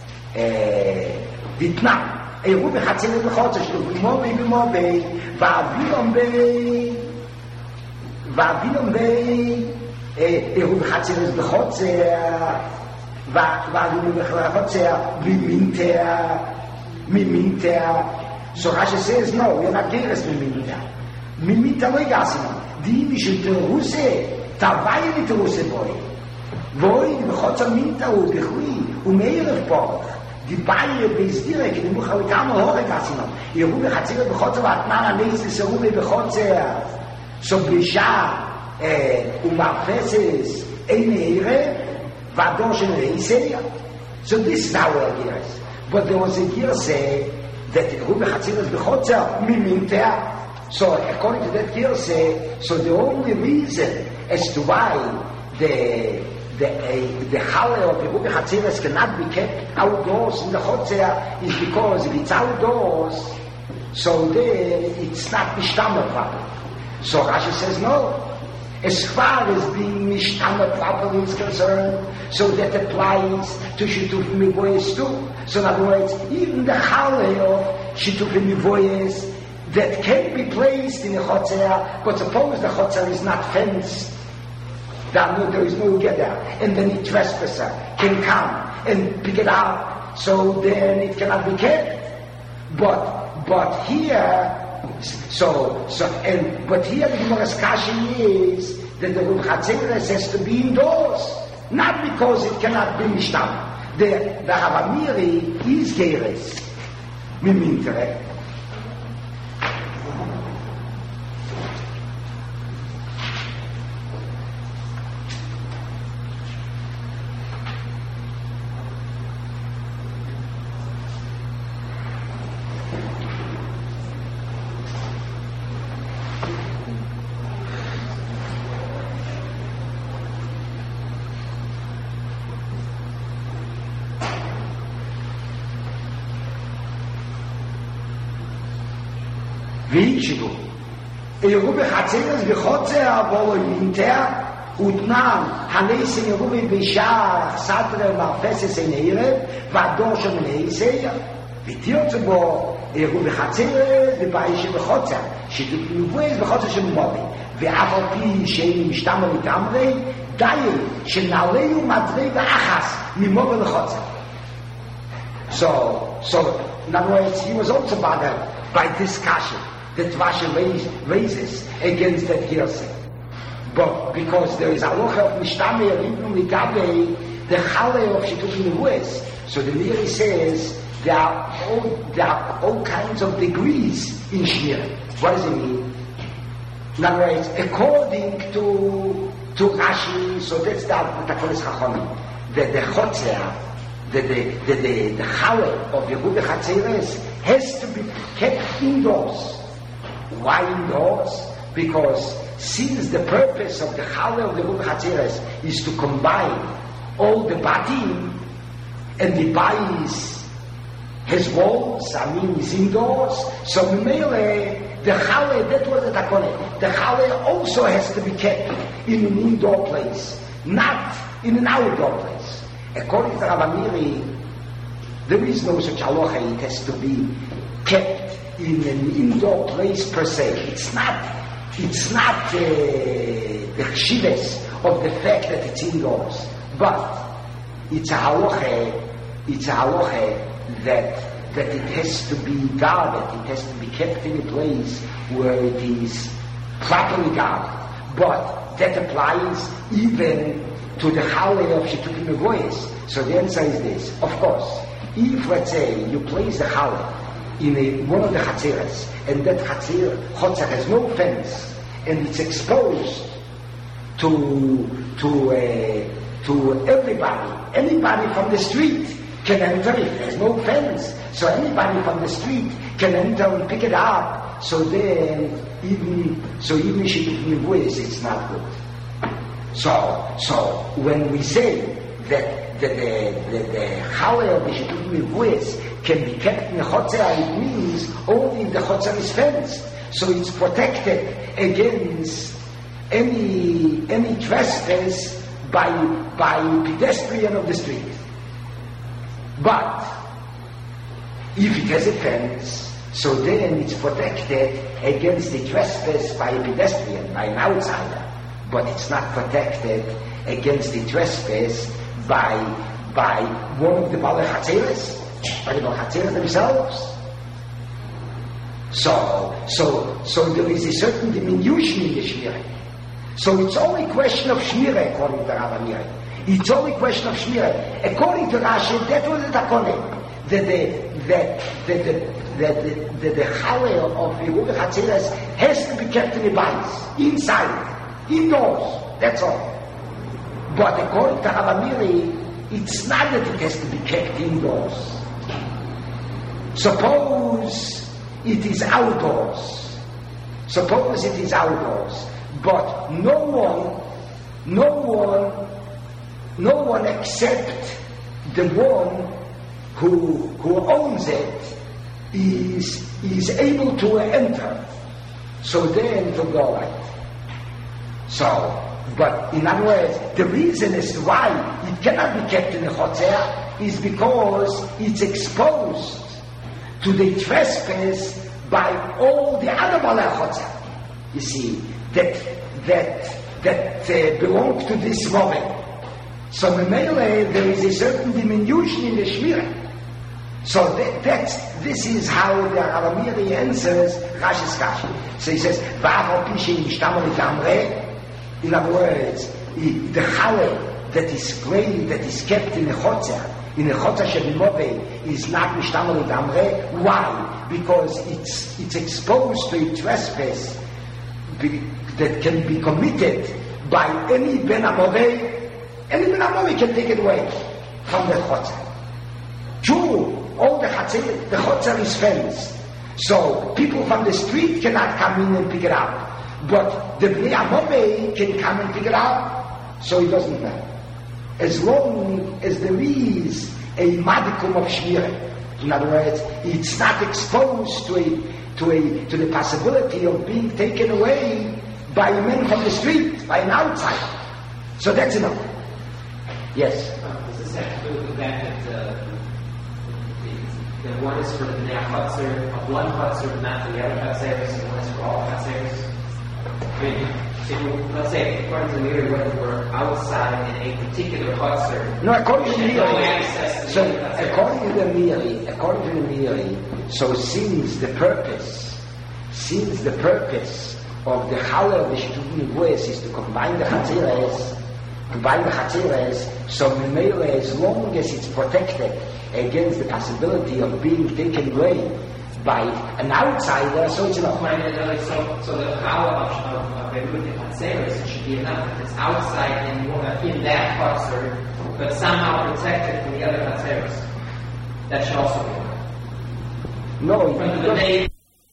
Uh, Vitna, Eru Bechatzeres Bechotza, Shlumovi Bimovi, Va'avinom Bei, Va'avinom Bei, Eru Bechatzeres Bechotza, Va'avinom Bechotza, Miminter, Miminter. So Rashi says, no, we are not Geres Miminter. Miminter Legasino. Die Mishu Teruse, Tavai mit Teruse Boy. Boy, Bechotza Minta u Bechui, u Meirev Porach. Die Beine bis direkt in dem Buchalikam Hore Gassino. Ihr Ruhe hat sich Bechotzer hat man am nächsten Ruhe Bechotzer. So Bisha äh um Mafeses eine Ehre war doch schon Reise. So this is how it is. But there was a year say that Ruhe hat sich Bechotzer miminter. So according to that year say, so the only reason as to why the the uh, the chale of the Rubi Chatzeres cannot be kept outdoors in the Chotzea is because if it's outdoors, so then it's not mishtamer properly. So Rashi says no. As far as being mishtamer properly is concerned, so that applies to Shituf Mivoyes too. So in other words, even the chale of Shituf Mivoyes that can be placed in the Chotzea, but suppose the Chotzea is not fenced, that there is no get there, and then the trespasser can come and pick it up, so then it cannot be kept. But but here, so so and but here the Gemara's kashi is that the Ruch Chatzeres has to be indoors, not because it cannot be mishtam. The the Havamiri is geres mimintere. wie ich du. Ich rufe Chatzeres, wie Chotze, aber hinter, und nam, Haneise, ich rufe Bishar, Satre, Marfeses, in Ere, war doch schon in Eiseia. Wie Tirzubo, ich rufe Chatzeres, wie Beishe, wie Chotze, שדות נבואס בחוצה של מובי ואף על פי שאין משתמע לגמרי די שנעלנו מדרי באחס ממובי לחוצה. So, so, in other words, he was also bothered by discussion that Rashi raises against that hearsay. But because there is a loch of Mishtame Ribnu Migabe, the Chale of Shitut Nevues, so the Miri says there are all, there are all kinds of degrees in Shmir. What does it mean? In other words, according to to Rashi, so that's the Takonis Chachomim, that the Chotzeh, the the the the, the Chale of Yehuda Chatzeres has to be kept indoors. Why indoors? Because since the purpose of the Chale of Yehuda Chatzeres is to combine all the body, and the bodies has walls, I mean, is indoors, so Mele, the Chale, that was the Takone, the Chale also has to be kept in an indoor place, not in an outdoor place. According to Rav Amiri, there is no such halacha, it has to be kept in an indoor place per se. It's not, it's not uh, the chshives of the fact that it's indoors, but it's a halacha, it's a halacha that that it has to be guarded, it has to be kept in a place where it is properly guarded. But that applies even to the Chale of Shitukim Nevoyes. So the answer is this. Of course, if, let's say, you place the Chale in a, one of the Chatzeres, and that Chatzer, Chotzer has no fence, and it's exposed to, to, uh, to everybody, anybody from the street can enter if there's no fence. So anybody from the street can enter and pick it up. So then, even so, even Shitut Nevuos, it's not good. So, so when we say that the the the, the Chale of the Shitut Nevuos can be kept in the Chotzer, it means only if the Chotzer is fenced. So it's protected against any any trespass by by pedestrian of the street. But if it has a fence, so then it's protected against the trespass by a pedestrian, by an outsider. But it's not protected against the trespass by by one of the Balei Chatzeres, by the Balei Chatzeres themselves. So, so, so there is a certain diminution in the Shmirah. So it's only a question of Shmirah, according to Rav Amiri. It's only a question of Shmirah. According to Rashi, that was the Takone. That the that the the the the the Chale of Yehuda Chatzeres has to be kept in the bodies, inside, indoors. That's all. But according to Rav Amiri, it's not that it has to be kept indoors. Suppose it is outdoors. Suppose it is outdoors, but no one, no one, no one except the one who who owns it is is able to enter. So then it will go right. So, but in other words, the reason as to why it cannot be kept in the Chotzer is because it's exposed to the trespass by all the other Balei Chotzer. You see, that that that uh, belong to this moment. So Memele, there is a certain diminution in the Shmirah. So that, that's, this is how the Rav Amiri answers Rashi's Kashi. So he says, V'afal pi she'nishtamar ligamre. In other words, the Chale that is great, that is kept in the Chotzer, in the Chotzer Shebimove, is not Nishtamar ligamre. Why? Because it's it's exposed to a trespass be, that can be committed by any Ben Amorei. Any Ben Amorei can take it away from the Chotzer. True, all the Chotzer, the Chotzer is fenced, so people from the street cannot come in and pick it up. But the Bnei Amorei can come and pick it up, so it doesn't matter. As long as there is a modicum of Shmirah. In other words, it's not exposed to a to a to the possibility of being taken away by a man from the street, by an outsider. So that's enough. Yes. Um, does this have to do with the fact that uh, the, the one is for the Chutzner, of one Chutzner, not for the other Chutzneres, and one is for all Chutzneres? I mean, so let's say, according to the Meiri, whether we're outside in a particular Chutzner. No, according to the no Meiri. So, according to the Meiri, according to the Meiri, so since the purpose, since the purpose of the Challah of the Shituvim Nevuos is to combine the Chatzeres, combine the Chatzeres, so Memele, as long as it's protected against the possibility of being taken away by an outsider, so it's enough. So, so the Challah of, of, of the Chatzeres should be enough if it's outside in, in that Chutzner, but somehow protected from the other Chatzeres. That should also be enough. No, from the day.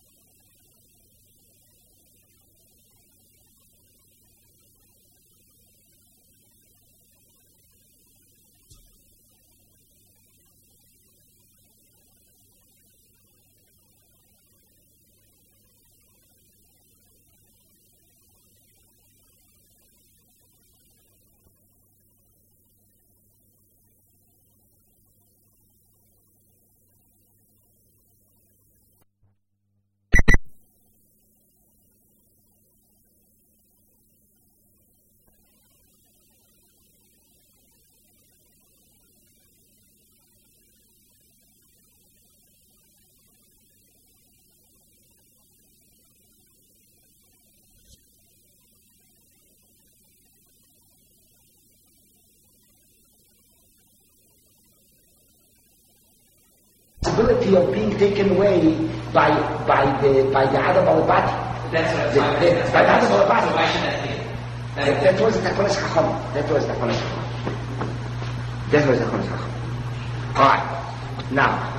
Possibility of being taken away by by the by the Adam al-Bati. That's what the, the, by the Adam al-Bati. So why should that be? That, that was the Takonis Chacham. That was the Takonis Chacham. That was the Takonis Chacham. Alright. Now,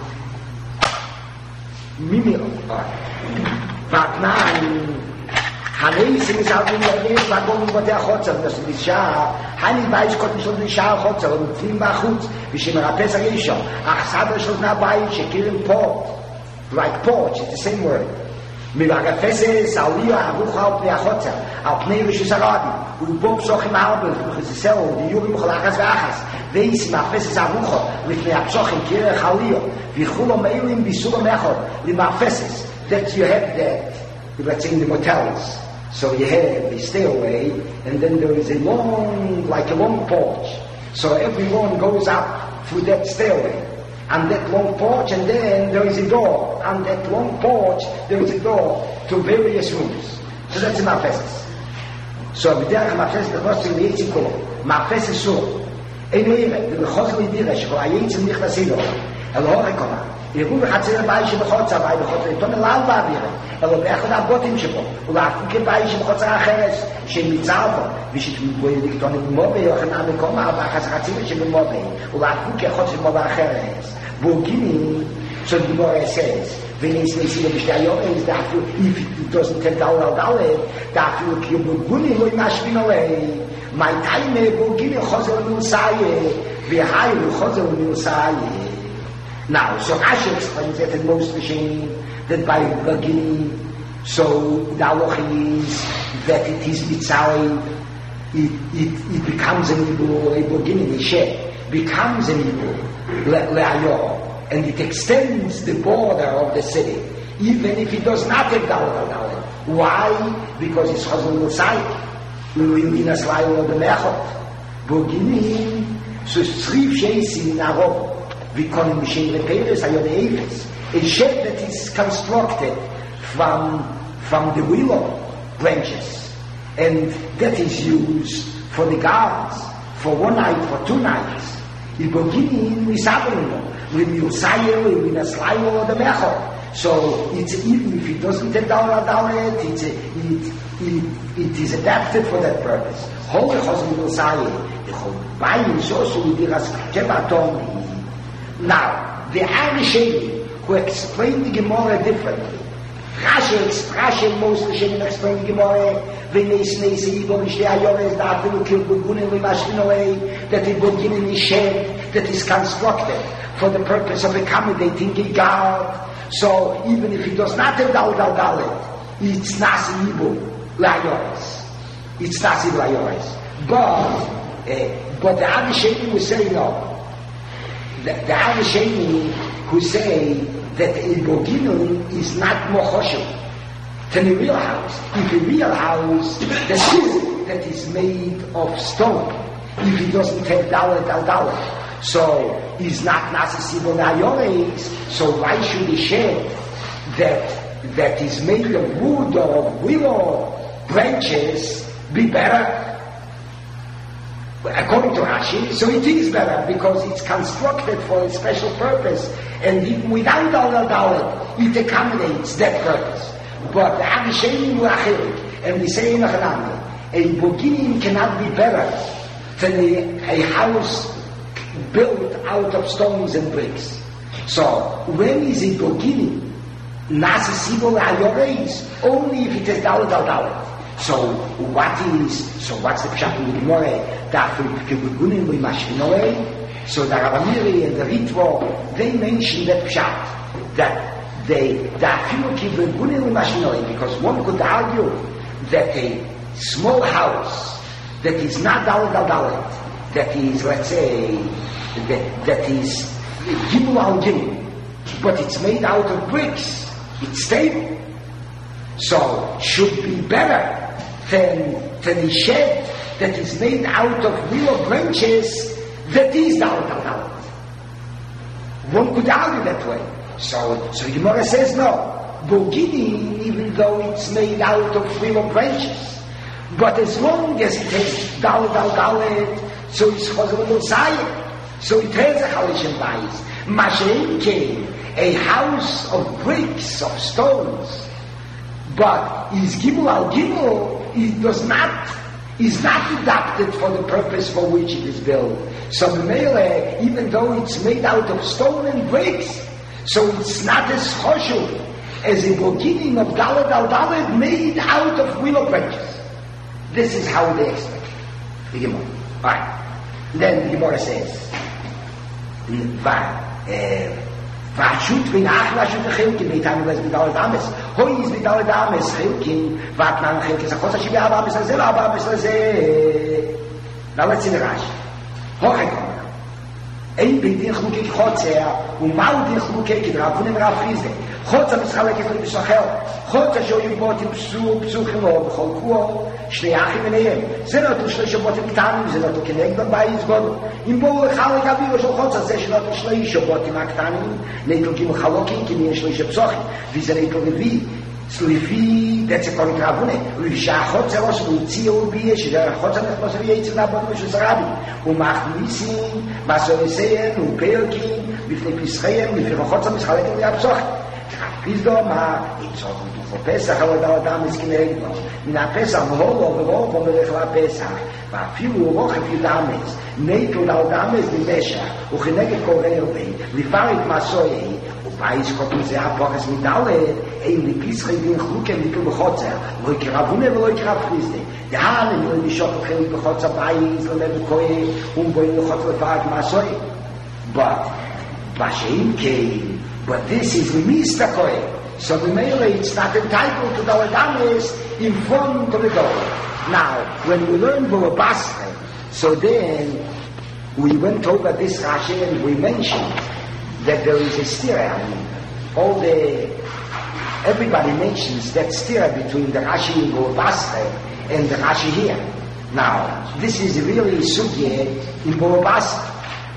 Mimi. Alright. But now, Hanesim is out in the Welt, warum über der Chotzer, das ist die Schar, Hani weiß Gott nicht um die Schar Chotzer, und Trim Bachutz, wie sie mir a Pesach Isha, ach Saber schon dabei, Shekirim Port, like porch, it's the same word. Mir war Gefesse, Saulia, Arucha, auf der Chotzer, auf Pneurisches Arabi, und Bob Soch im Arbel, durch die Sel, die Juri Mochalachas Vachas, Weiss im Afeses Arucha, mit mir Absoch im Kire Chalio, wie Chulo Meilim, wie Sula Mechor, im Afeses, that you have that, let's say in the motels. So you have the stairway, and then there is a long, like a long porch. So everyone goes up through that stairway, and that long porch, and then there is a door. On that long porch, there is a door to various rooms. So that's a mafeses. So b'derech mafeses b'chos to the Yitzim Kolo. Mafeses sur. Ein oire, the b'chos l'idira, shekol ha'yitzim nichnasin lo. El horekona. יגור בחצר הבית שבחוצה, ואי בחוצה, איתו מלאל באווירה, אלא באחד הבוטים שבו, ולהפוך כבית שבחוצה אחרת, שמצר בו, ושתמובו ילקטון את מובי, או חנה מקום, אבל חצר חצירה שבמובי, ולהפוך כחוצה שבמובי אחרת. והוגיני, so the Gemara says, when it's Nesina B'Shtayom, dafür, if it doesn't take down al Dalet, dafür kiyobuguni lo imashvin alei, my time bugini chozer l'usaye, v'hayu chozer l'usaye. Now, so Asher explains that in most machine, that by Bagini, so the halacha is that it is Mitzrayim, it, it, it becomes an Ibur, a Bagini, a Sheh, becomes an Ibur, Le'ayor, and it extends the border of the city, even if it does not take Dawah Dawah. Why? Because it's Chazal L'Sayik, L'Minas Layo the Mechot, Bagini, so Sriv Sheisi in Arov, we call him Mishim Reperes, Ayod Eifes, a shed that is constructed from, from the willow branches, and that is used for the gardens, for one night, for two nights. Il Bogini in Misabelino, with Yusayo, with Naslayo, the Mechor. So it's even if it doesn't take down a down it's a, it, it, it is adapted for that purpose. Holy Chosm Yusayo, the whole Bayin is also with the Raskebaton. Now, the Arishayim, who explain the Gemara differently, Rashi, Rashi most Rishonim explain the Gemara, V'neis neisi Ibo Mishnei Ayores, Da'afilu Kilbugunim V'mashvinoi, that the Boginim is shed, that is constructed for the purpose of accommodating a guard, So even if he does not have Dal Dal Dalet, it's Nasi Ibu Layoris. It's Nasi Layoris. But, uh, but the Avisheni will say no. The, the Avisheni who say that the Iboginun is not Mochoshu than a real house. If a real house that is, that is made of stone, if he doesn't have Dalet Al Dalet, so he's not Nasi Ibu Layoris, so why should he shed that that is made of wood or of willow branches be better? According to Rashi, so it is better because it's constructed for a special purpose, and even without Dal Dal Dalet, it accommodates that purpose. But the Avisheni Mulachilik, and we say in Achanami, a Boginim cannot be better than a, a house built out of stones and bricks. So when is a Boginim Nasi Sibol Ayoreis? Only if it has Dalet Al Dalet. So what is, so what's the Pshat in the Gemara? That we begunin with Mashkinoi. So the Ravamiri and the Ritvo, they mention that Pshat, that they, that people keep begunin with Mashkinoi, because one could argue that a small house that is not Dalet Al Dalet, that is, let's say, that, that is Gimel Al Gimel, but it's made out of bricks, it's stable. So should be better than, than a shed that is made out of willow branches that is Dalet Al Dalet. One could argue that way. So, so Gemara says no. Bogini, even though it's made out of willow branches, but as long as it has Dalet Al Dalet, so it's Chazal Mosayim. So it has a Chalish and Bayis. Mashein came, a house of bricks, of stones, but is Gimel Al Gimel, it does not, is not adapted for the purpose for which it is built. So the Mele, even though it's made out of stone and bricks, so it's not as choshev as a beginning of Dalet Al Dalet made out of willow branches. This is how they explain the Gemara. Alright. Then the Gemara says, uh, Vashut v'nach vashut v'chilkin v'itanu v'ez b'dalet ames. Hoi is b'dalet ames chilkin v'atnan chilkin zachot ha'shiv v'aba ames hazeh v'aba ames hazeh. Now let's see the Rashi. Hochai Komer. Ein b'din chlukei chotzer u'mau din chlukei k'dravunim Rav Chizde. Chotzer mitzchaleket l'b'shachel. Chotzer shoyu botim psu psuchim lo b'chol kuo shnei achim v'neihem. Ze notu shleisho botim k'tanim ze notu k'negdon b'ayis godo. Im bo l'chalek aviro shel chotzer ze shnotu shleisho botim k'tanim neitel gimel chalokim ki mien shleisho psochim. Vize neitel levi. Slifi, that's according to Ravune. L'visha chotzer os l'utzia u'biyeh sh'der chotzer nechnos v'yetzik nabot mishus Rabbi. U'machnisim masoriseyen u'peokim b'fnei pischayem b'fnei chotzer mischalekim v'yapsochim. Pizdo ma it's all to for Pesach how da da mis kinegno in a Pesach holo velo vom le khla Pesach va filu roch fi dames nei to da dames di mesha u khnege korei li farit masoy u pais kotu ze a pokas mit dale ein li pisre din khluken mit lo khotza lo ikravune velo ikraviste da halen lo di shok khel lo khotza pais lo le koe un boy lo khotza farit masoy but bashein ke. But this is Mister Kohen. So the Mele, it's not entitled to Dalet Ames in front of the door. Now, when we learned Borobasre, so then we went over this Rashi and we mentioned that there is a stira. I mean, all the, everybody mentions that stira between the Rashi in Borobasre and the Rashi here. Now, this is really sugye in Borobasre.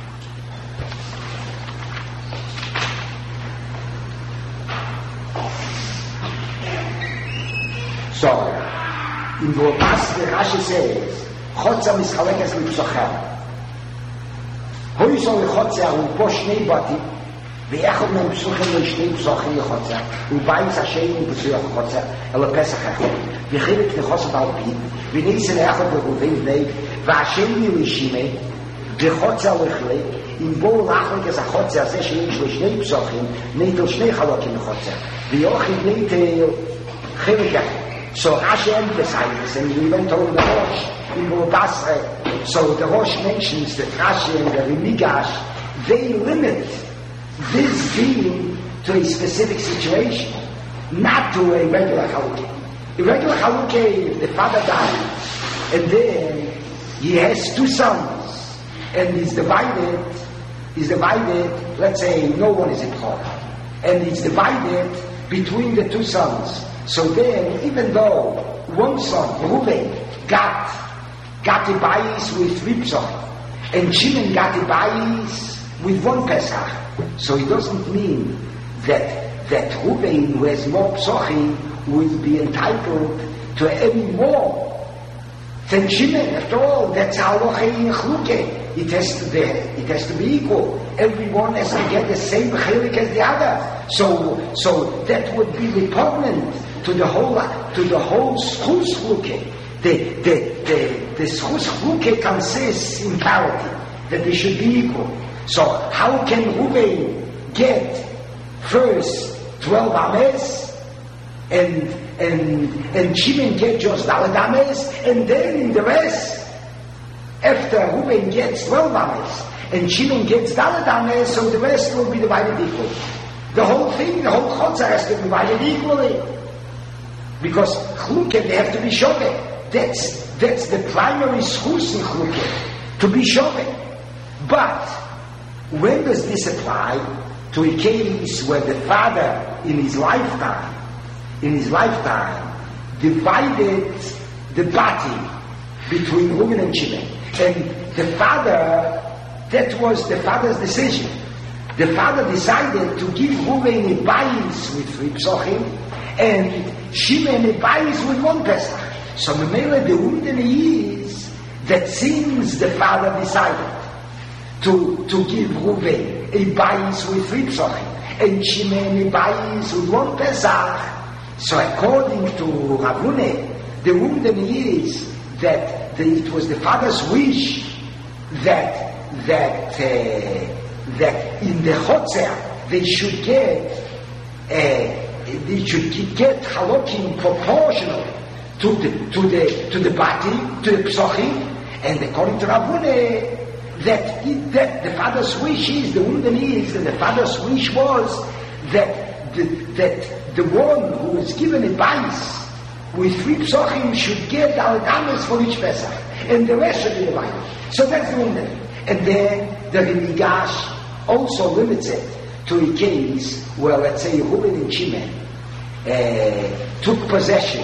So, in Borobasre, Rashi says, Chotzer mischalekes l'psochel. Hoi so l'chotzer u'po shnei batim, ve'echad men psuchim l'shnei psochim l'chotzer, u'bayis Hashem u'psuch l'chotzer, el Pesach echad, v'chilek l'chosat al-pid, v'neisen echad v'ruvein v'neik, v'Hashem l'shimei, v'chotzer l'chlek, in bo l'achlek es ha'chotzer zeh sheyesh l'shnei psochim, neitel shnei chalokim l'chotzer, v'yochid neitel chilek echad. So Rashi emphasizes, and we went over the Rosh in Borobasre. So the Rosh mentions that Rashi and the Rimigash, they limit this being to a specific situation, not to a regular halukah. A regular halukah, if the father dies, and then he has two sons, and he's divided, he's divided, let's say no one is in court, and it's divided between the two sons. So then, even though one son, Reuben, got got the bayis with three psachim, and Shimon got the bayis with one Pesach, so it doesn't mean that that Reuben, who has more psachim, would be entitled to any more than Shimon. After all, that's halacha in Chlukeh. It has to be, it has to be equal. Everyone has to get the same chelik as the other. So, so that would be repugnant to the whole, to the whole schus Chlukeh. The, the, the, the schus Chlukeh consists in parity, that they should be equal. So, how can Reuben get first twelve ames, and and and Shimon get just daled ames, and then in the rest, after Reuben gets twelve ames, and Shimon gets daled ames, so the rest will be divided equally. The whole thing, the whole chotzer has to be divided equally. Because Chlukeh, they have to be shoveh. That's, that's the primary schus in Chlukeh, to be shoveh. But, when does this apply? To a case where the father, in his lifetime, in his lifetime, divided the body between Reuben and Shimon. And the father, that was the father's decision. The father decided to give Reuben a bayis with three psachim, and Shimon a bayis with one Pesach. So the mele the woman is that since the father decided to, to give Reuben a bayis with three psachim, and Shimon a bayis with one Pesach, so according to Ravune, the woman is that the, it was the father's wish that that uh, that in the chotzer they should get uh, they should get halokim proportional to the to the to the body, to the psachim, and according to Ravune, that it, that the father's wish is the woman is that the father's wish was that the, that the one who was given a bayis with three psachim should get our damas for each Pesach, and the rest should be divided. So that's the woman. And then the Migash also limits it to a case where, let's say, Reuben and Shimon uh, took possession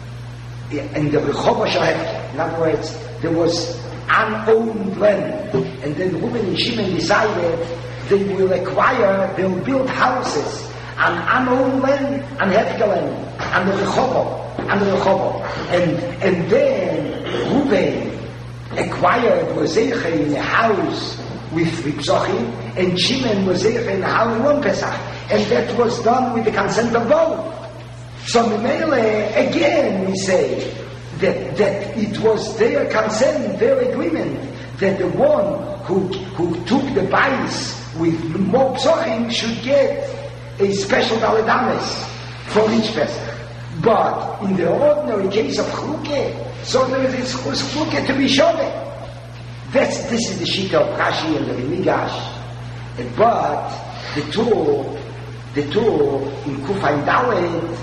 in the Rehova Shahevke. In other words, there was unowned land, and then Reuben and Shimon decided they will acquire, they will build houses on unowned land, on Hefke land, on the Rehova, on the Rehova. And, and then Reuben acquired Moseicha in a house with three psachim, and Shimon Moseicha in a house with one Pesach, and that was done with the consent of both. So Memele, again we say that that it was their consent, their agreement, that the one who who took the bayis with more psachim should get a special daladames for each Pesach. But in the ordinary case of Chlukeh, so there is Chlukeh to be shoveh. That's, this is the Shita of Rashi and the Migash. But the two, the two in Kufayin Dalet,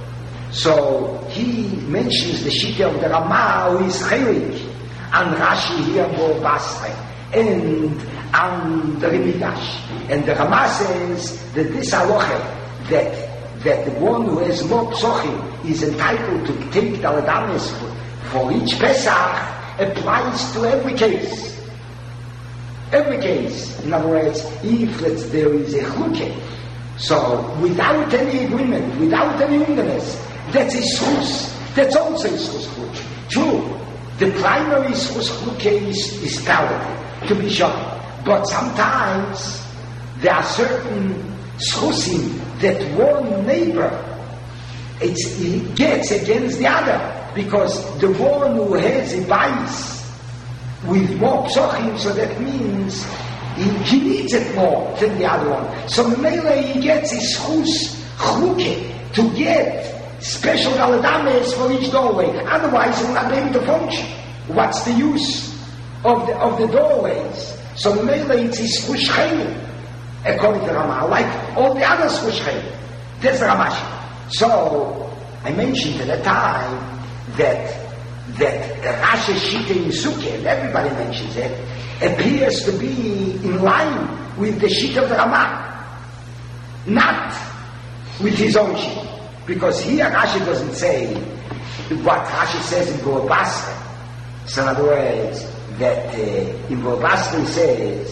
so he mentions the Shita of the Ramah, who is Chelik, and Rashi here Bo Basre, and and the Migash. And the Ramah says that this halacha, that that the one who has more psochim is entitled to take daladames for, for each Pesach, applies to every case. Every case. In other words, if let's, there is a chlukeh, so without any agreement, without any wilderness, that's a schus. That's also a schus chlukeh. True, the primary schus chlukeh is, is parity, to be sure. But sometimes there are certain schusim that one neighbor it's, he gets against the other, because the one who has a bayis with more psachim, so that means he, he needs it more than the other one. So Mele he gets his schus chluke to get special daladames for each doorway. Otherwise, he will not be able to function. What's the use of the of the doorways? So Mele it's his schus chayim. according to Ramah, like all the others were Shchayim. That's the Ramash. So, I mentioned at the time that that Rashi Shita in Sukkah, and everybody mentions it, appears to be in line with the Shita of the Ramah, not with his own Shita. Because here Rashi doesn't say what Rashi says in Bava Basra. So in other words, that uh, in Bava Basra he says,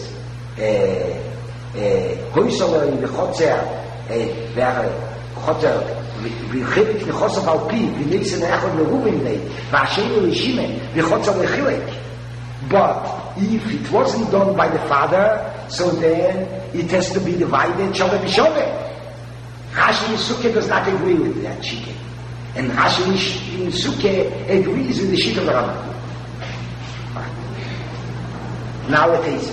Hoysolo in the Chotzer, where Chotzer, v'chilek nechosov al pi, v'neisen echad meruvim lei, v'asheinu l'shimen, v'chotzer l'chilek. But if it wasn't done by the father, so then it has to be divided shove b'shove. Rashi in Sukkah does not agree with that shita. And Rashi in Sukkah agrees with the shita of the Rambam. Now it is.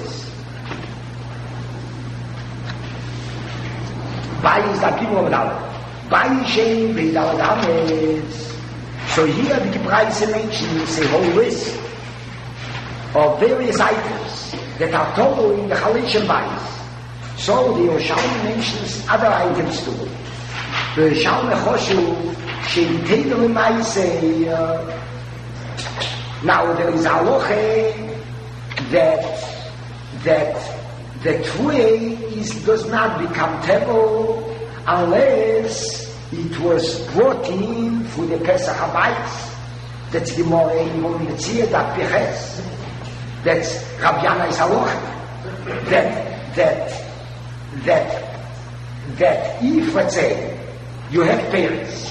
Bai is that people of Daled. Bai Shem Daled Ames. So here the Gebraise mentions a whole list of various items that are total in the Chalitz Bais. So the Yerushalmi mentions other items too. The Yerushalmi Choshu Shem Tedel Maisei. Now there is a halacha that that the Tvei is does not become table unless it was brought in for the Pesach Habayis. That's the more in Mitzvah that Peches. That's Rabbi Yanai's halacha. That that that that if, let's say, you have parents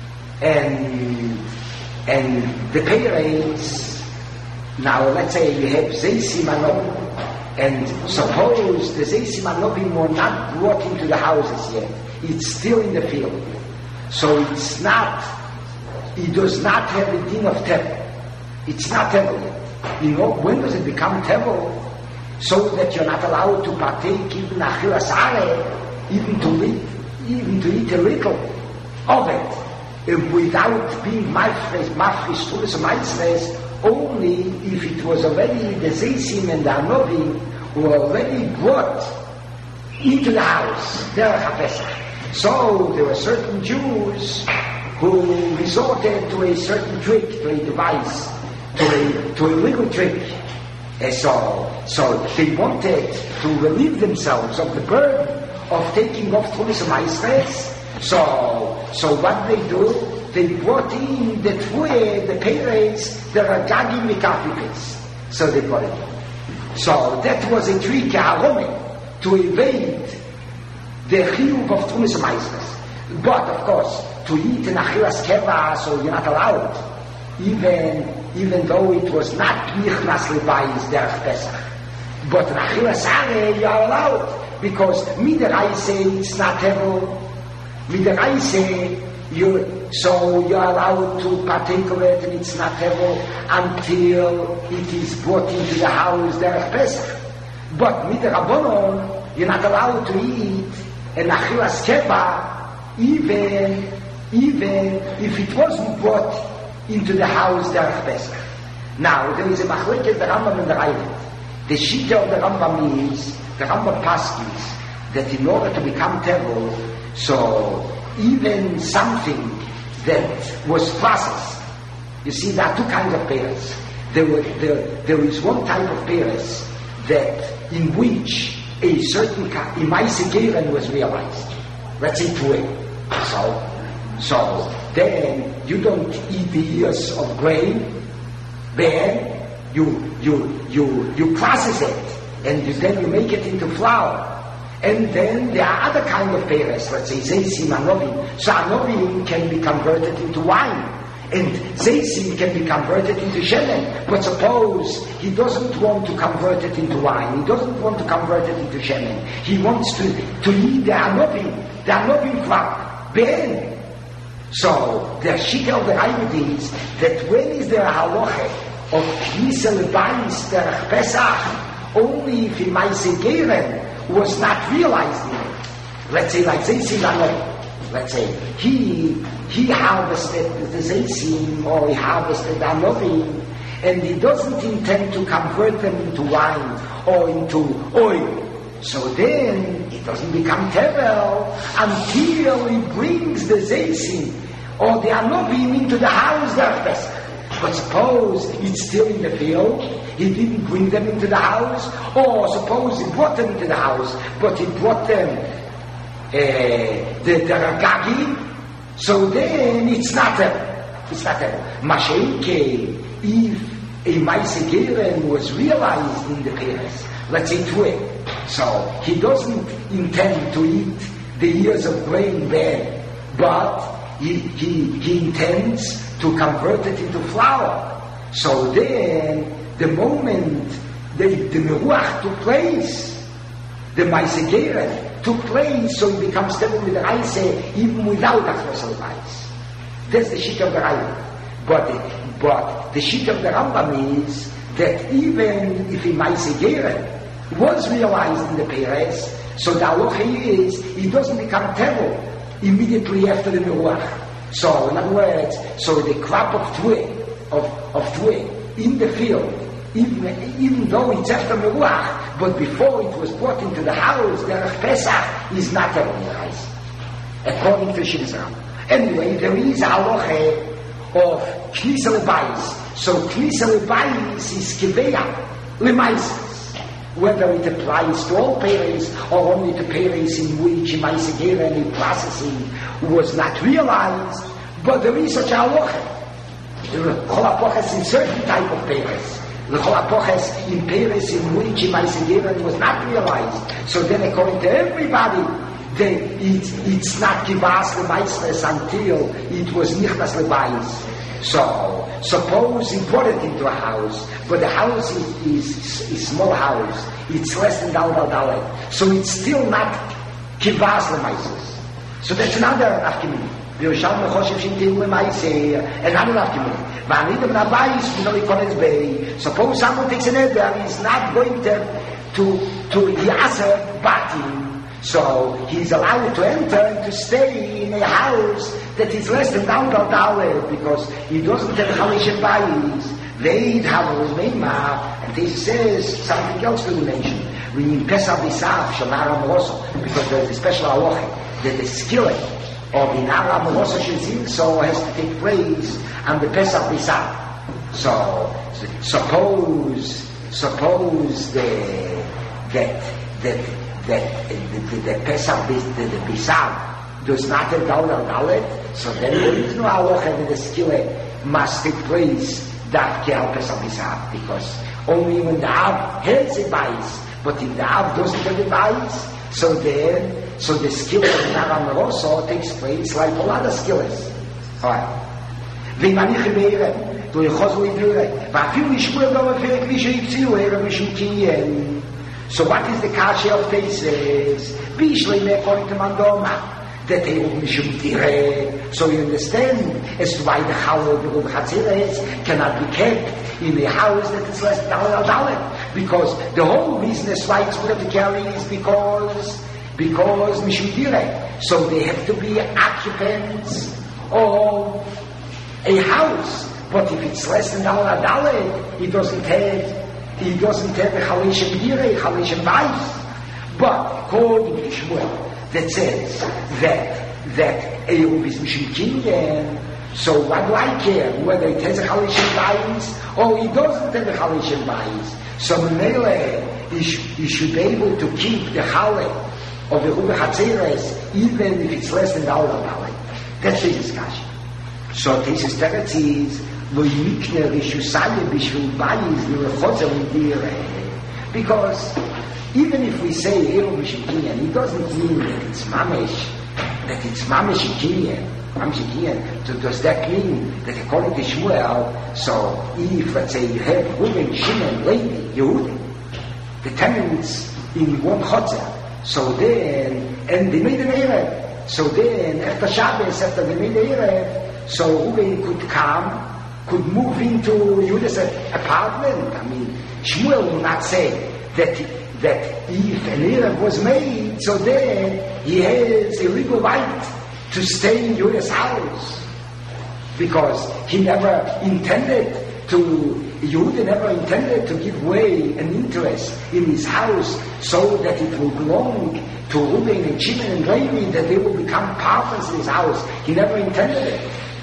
and and the parents, now let's say you have Zeisim Anobim, and suppose the Zeisim Anobim were not brought into the houses yet, it's still in the field, so it's not, it does not have the din of Tevel. It's not Tevel yet. You know, when does it become Tevel? So that you're not allowed to partake even Achilas Areh, even to eat, even to eat a little of it, uh, without being mafresh, mafresh, tulis, or maitzres, only if it was already the Zeisim and the Anobim were already brought into the house, Derech HaPesach. So there were certain Jews who resorted to a certain trick, to a device, to a, to a legal trick. And so, so they wanted to relieve themselves of the burden of taking off Tulis and Maisres. So, so what they do, they brought in the Tvei, the parents, the Ragagi Mikafipis. So they brought it in. So that was a trick, a to evade the chiyuv of Tulis and Maisres. But, of course, to eat an Achilas Keva, so you're not allowed. Even, even though it was not Nichnas Lebayis Derech Pesach. But an Achilas Areh, you are allowed. Because Midaraise, it's not Tevel. Midaraise, you, so you're allowed to partake of it, and it's not Tevel until it is brought into the house Derech Pesach. But Midarabonon, you're not allowed to eat an Achilas Keva, even, even if it wasn't brought into the house Derech Pesach. Now, there is a machleket, the Rambam and the Raavad. The shita of the Rambam is, the Rambam paskins, that in order to become Tevel, so even something that was processed, you see, there are two kinds of pairs. There, were, there, there is one type of pairs that, in which a certain Imaise was realized. Let's say Tvei. So, so then you don't eat the ears of grain, then you you you you process it, and you, then you make it into flour. And then there are other kind of peiros, let's say Zeisim Anobim. So Anobim can be converted into wine, and Zeisim can be converted into Shemen. But suppose he doesn't want to convert it into wine, he doesn't want to convert it into Shemen, he wants to, to eat the Anobim, the Anobim crop. Ben. So the shita of the Raavad is that when is there a halacha of Knisa Lebayis Derech Pesach, only if Imaise Geren was not realized in it. Let's say like Zeisim Anobim. Let's say he he harvested the Zeisim, or he harvested the Anobim, and he doesn't intend to convert them into wine or into oil. So then it doesn't become tevel until he brings the zaysin or the anobim into the house there Pesach. But suppose it's still in the field, he didn't bring them into the house, or suppose he brought them into the house, but he brought them uh, the, the ragagi, so then it's not a, it's not a Mashenke, if a Maisegeren was realized in the Peres, let's say Tue, so he doesn't intend to eat the ears of grain there, but he, he, he intends to convert it into flour. So then, the moment the, the Meruach took place, the Maisegeren took place, so it becomes stable with the Reise, even without Achros Reis. That's the sheet of the Rambam. But, the, but the sheet of the Rambam is that even if a Maisegeren was realized in the Peres, so the halacha is, it doesn't become terrible immediately after the Meruach. So, in other words, so the crop of twig, of, of twig in the field, even, even though it's after Meruach, but before it was brought into the house, Derech Pesach is not realized, according to Shidduch Rambam. Anyway, there is a halacha of Knisa Lebayis. So, Knisa Lebayis is Kiveya, Lemaises. Whether it applies to all Peres or only to Peres in which Maisegeren processing was not realized, but there is such a halacha. There are cholapoches in certain type of Peres. The cholapoches in Peres in which Maisegeren was not realized. So then, according to everybody, they, it, it's not kivas lemaisles until it was nichnas lebayis. So, suppose he brought it into a house, but the house is, is, is small house, it's less than dal dal dalet, so it's still not kivas lemaises. So that's another afkimin. Yerushalmi choshev shintim lemaiseh, another afkimin. V'anidem nabayis v'no ikones bei. Suppose someone takes an eder, he's not going to to to yaser batim. So he's allowed to enter and to stay in a house that is less than down dal dalet because he doesn't have chalish and bayis. They have a meima, and this says something else to mention. We in Pesach Bisav Shamar Amoroso, because there's a special halacha that the skillet of the Nara Amoroso Shizim so has to take place on the Pesach Bisav. So suppose suppose the that that that the, the, the Pesach, the, the Bisav does not have Dal Dal Dalet, so then there is no halacha that the skillet must take place Dafke al Pesach Bisav, because only when the Av has a bias, but if the Av doesn't have a bias, so then, so the skillet of Nara Meroso takes place like all other skillets. Alright. V'imani Chimeirem, do Yechozu Idrurek, v'afil Yishmuel Gavafek V'shayipziu Erem Mishum Kinyen. So what is the kasha of Teses? Bishlei according to Mandoma. That they will Mishum Tireh. So you understand as to why the Challah of the Ruv Chatzeres cannot be kept in a house that is less than Dalal Dalet. Because the whole reason as why it's good to carry is because because Mishum Tireh. So they have to be occupants of a house. But if it's less than Dalal Dalet, it doesn't have He doesn't have a Chalish and Direi, Chalish and Bayis. But according to Shmuel, that says that that Eruv is Mishum Kinyen, so what do I care whether it has a Chalish and Bayis or it doesn't have a Chalish and Bayis? So Menele, he, sh- he should be able to keep the Chaleh of the Ruv Chatzeres even if it's less than the Olam Chaleh. That's the discussion. So Tesis Teretz is because even if we say Eruv Mishum Kinyen, it doesn't mean that it's Mamesh, that it's Mamesh Kinyen. Mamesh Kinyen. So does that mean that according to Shmuel, so if, let's say, you have Reuben, Shimon, Levi, Yehuda, the tenants in one Chotzer, so then, and they made an Erev, so then, after Shabbos, after they made the Erev, so Reuben could come, could move into Yehuda's apartment. I mean, Shmuel will not say that that if an Erev was made, so then he has a legal right to stay in Yehuda's house, because he never intended to Yehuda never intended to give away an interest in his house so that it will belong to Reuben and Shimon and Levi, that they will become partners in his house. He never intended it.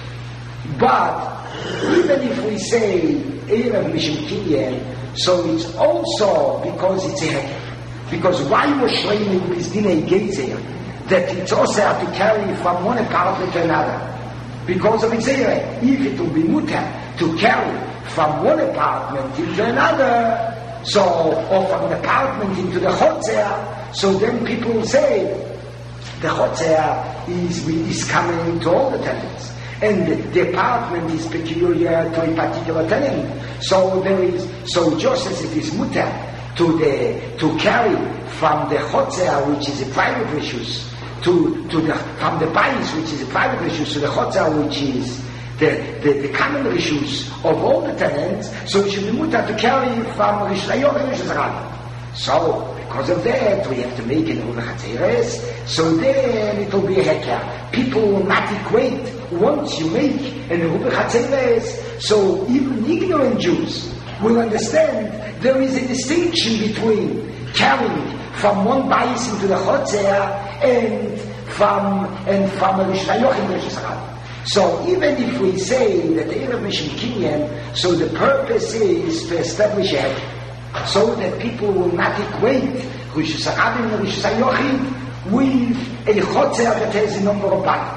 But even if we say Erev Mishum Kinyan, so it's also because it's a heker. Because why was Shleimim Bizdinei Gezer? That it's also have to carry from one apartment to another. Because of Xerah. If it will be mutar to carry from one apartment into another, so, or from the apartment into the Chotzer, so then people will say, the Chotzer is, is coming to all the tenants. And the apartment is peculiar to a particular tenant. So there is, so just as it is mutar to the, to carry from the Chotzer, which is a private rishus, to, to the, from the Bais, which is a private rishus, to the Chotzer, which is the, the, the common rishus of all the tenants, so it should be mutar to carry from Rish Layor and Rish Zarad. So, because of that, we have to make an Uva Chatzeres, so then it will be a heker. People will not equate once you make an Uva Chatzeres, so even ignorant Jews will understand there is a distinction between carrying from one Bais into the Chotzer and from, and from a Rish Layor and Rish Zarad. So even if we say that the Erev Mishum Kinyan, so the purpose is to establish a heker, so that people will not equate Rish Hashanah and Rish Hashanah with a Chotzer that has a number of bodies.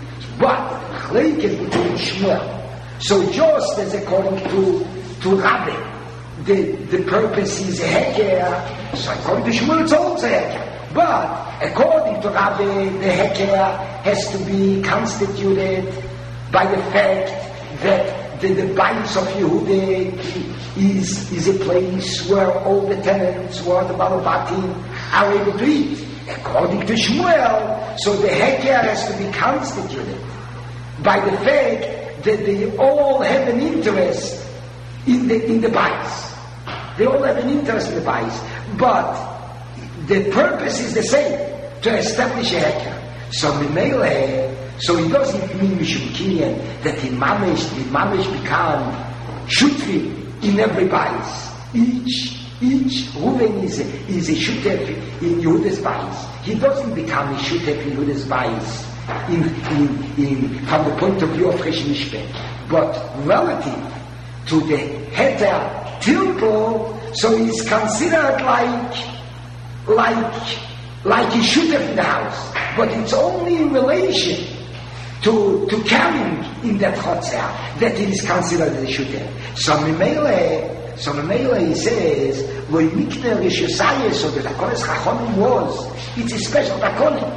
But Chleket between Shmuel. So just as according to to Rabbi, the the purpose is a heker. So according to Shmuel, it's also a heker. But according to Rabbi, the heker has to be constituted by the fact that the, the Bais of Yehuda is, is a place where all the tenants, where the Balabatim are able to eat. According to Shmuel, so the heker has to be constituted by the fact that they all have an interest in the in the Bais. They all have an interest in the Bais, but the purpose is the same, to establish a heker. So Mimele, so it doesn't mean Mishum Kinyan that in Mamish, the Mamish become Shutri in every Bais. Each, each Reuven is a, is a Shutef in Yehuda's Bais. He doesn't become a Shutef in Yehuda's Bais in, in, in, from the point of view of Resh Mishpeh. But relative to the Heter Tilpul, so he's considered like like like he should have in the house, but it's only in relation to to carrying in that Chotzer that it is considered as a shooter. So Mimele, so Mimele he says, Loi Mikne Rishusayeh, so the Takonis Chachonim was, it's a special Takonim,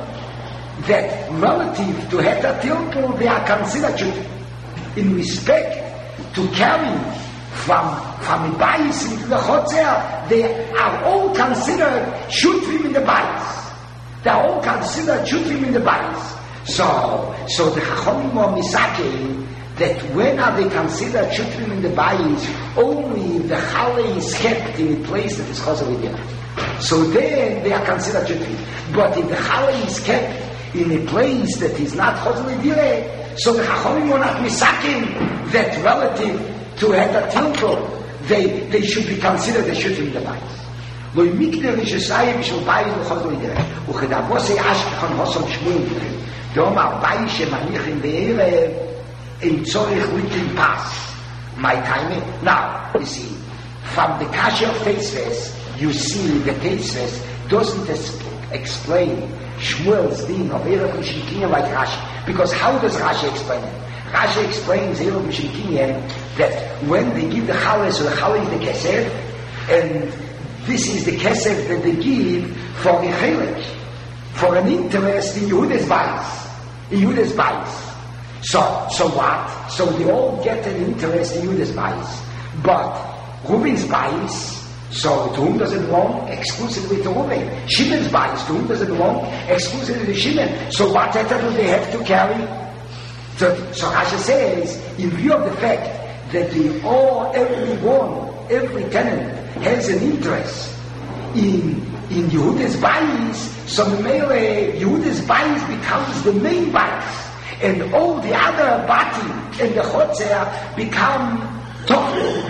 that relative to Heter Tilpul, they are considered shooter. In respect to carrying from from the Bais into the Chotzer, they are all considered shutrim in the Bais. They are all considered shutrim in the Bais. So, so the Chachamim are misaking that when are they considered shutrim in the Bais? Only if the Chale is kept in a place that is Chazal Vidya. So then they are considered shutrim. But if the Chale is kept in a place that is not Chazal Vidya, so the Chachamim are not misaking that relative to Heter Tilpul, they they should be considered the shooting in the Bais. Lo mikne Rishusayeh b'shel Bais l'chazol yidreh. Uchedavosei Ashkechon hosom Shmuel yidreh. De'omar Bais shemanichim be'erev im tzorich litin pas. My time. Now, you see, from the Kasher of Teisves, you see the Teisves doesn't explain Shmuel's din of Erev Mishum Kinyan like Rashi. Because how does Rashi explain it? Rashi explains Erev Mishum Kinyan that when they give the Chale, so the Chale is the Kesef, and this is the Kesef that they give for the Chelek, for an interest in Yehuda's Bais. In Yehuda's Bais. So, so what? So they all get an interest in Yehuda's Bais. But Reuben's Bais, so to whom does it belong? Exclusively to Reuben. Shimon's Bais, to whom does it belong? Exclusively to Shimon. So what do they have to carry? So, so Rashi says, in view of the fact that the all, everyone, every tenant has an interest in in Yehuda's Bais, so Mele Yehuda's Bais becomes the main Bais, and all the other Batim and the Chotzer become top,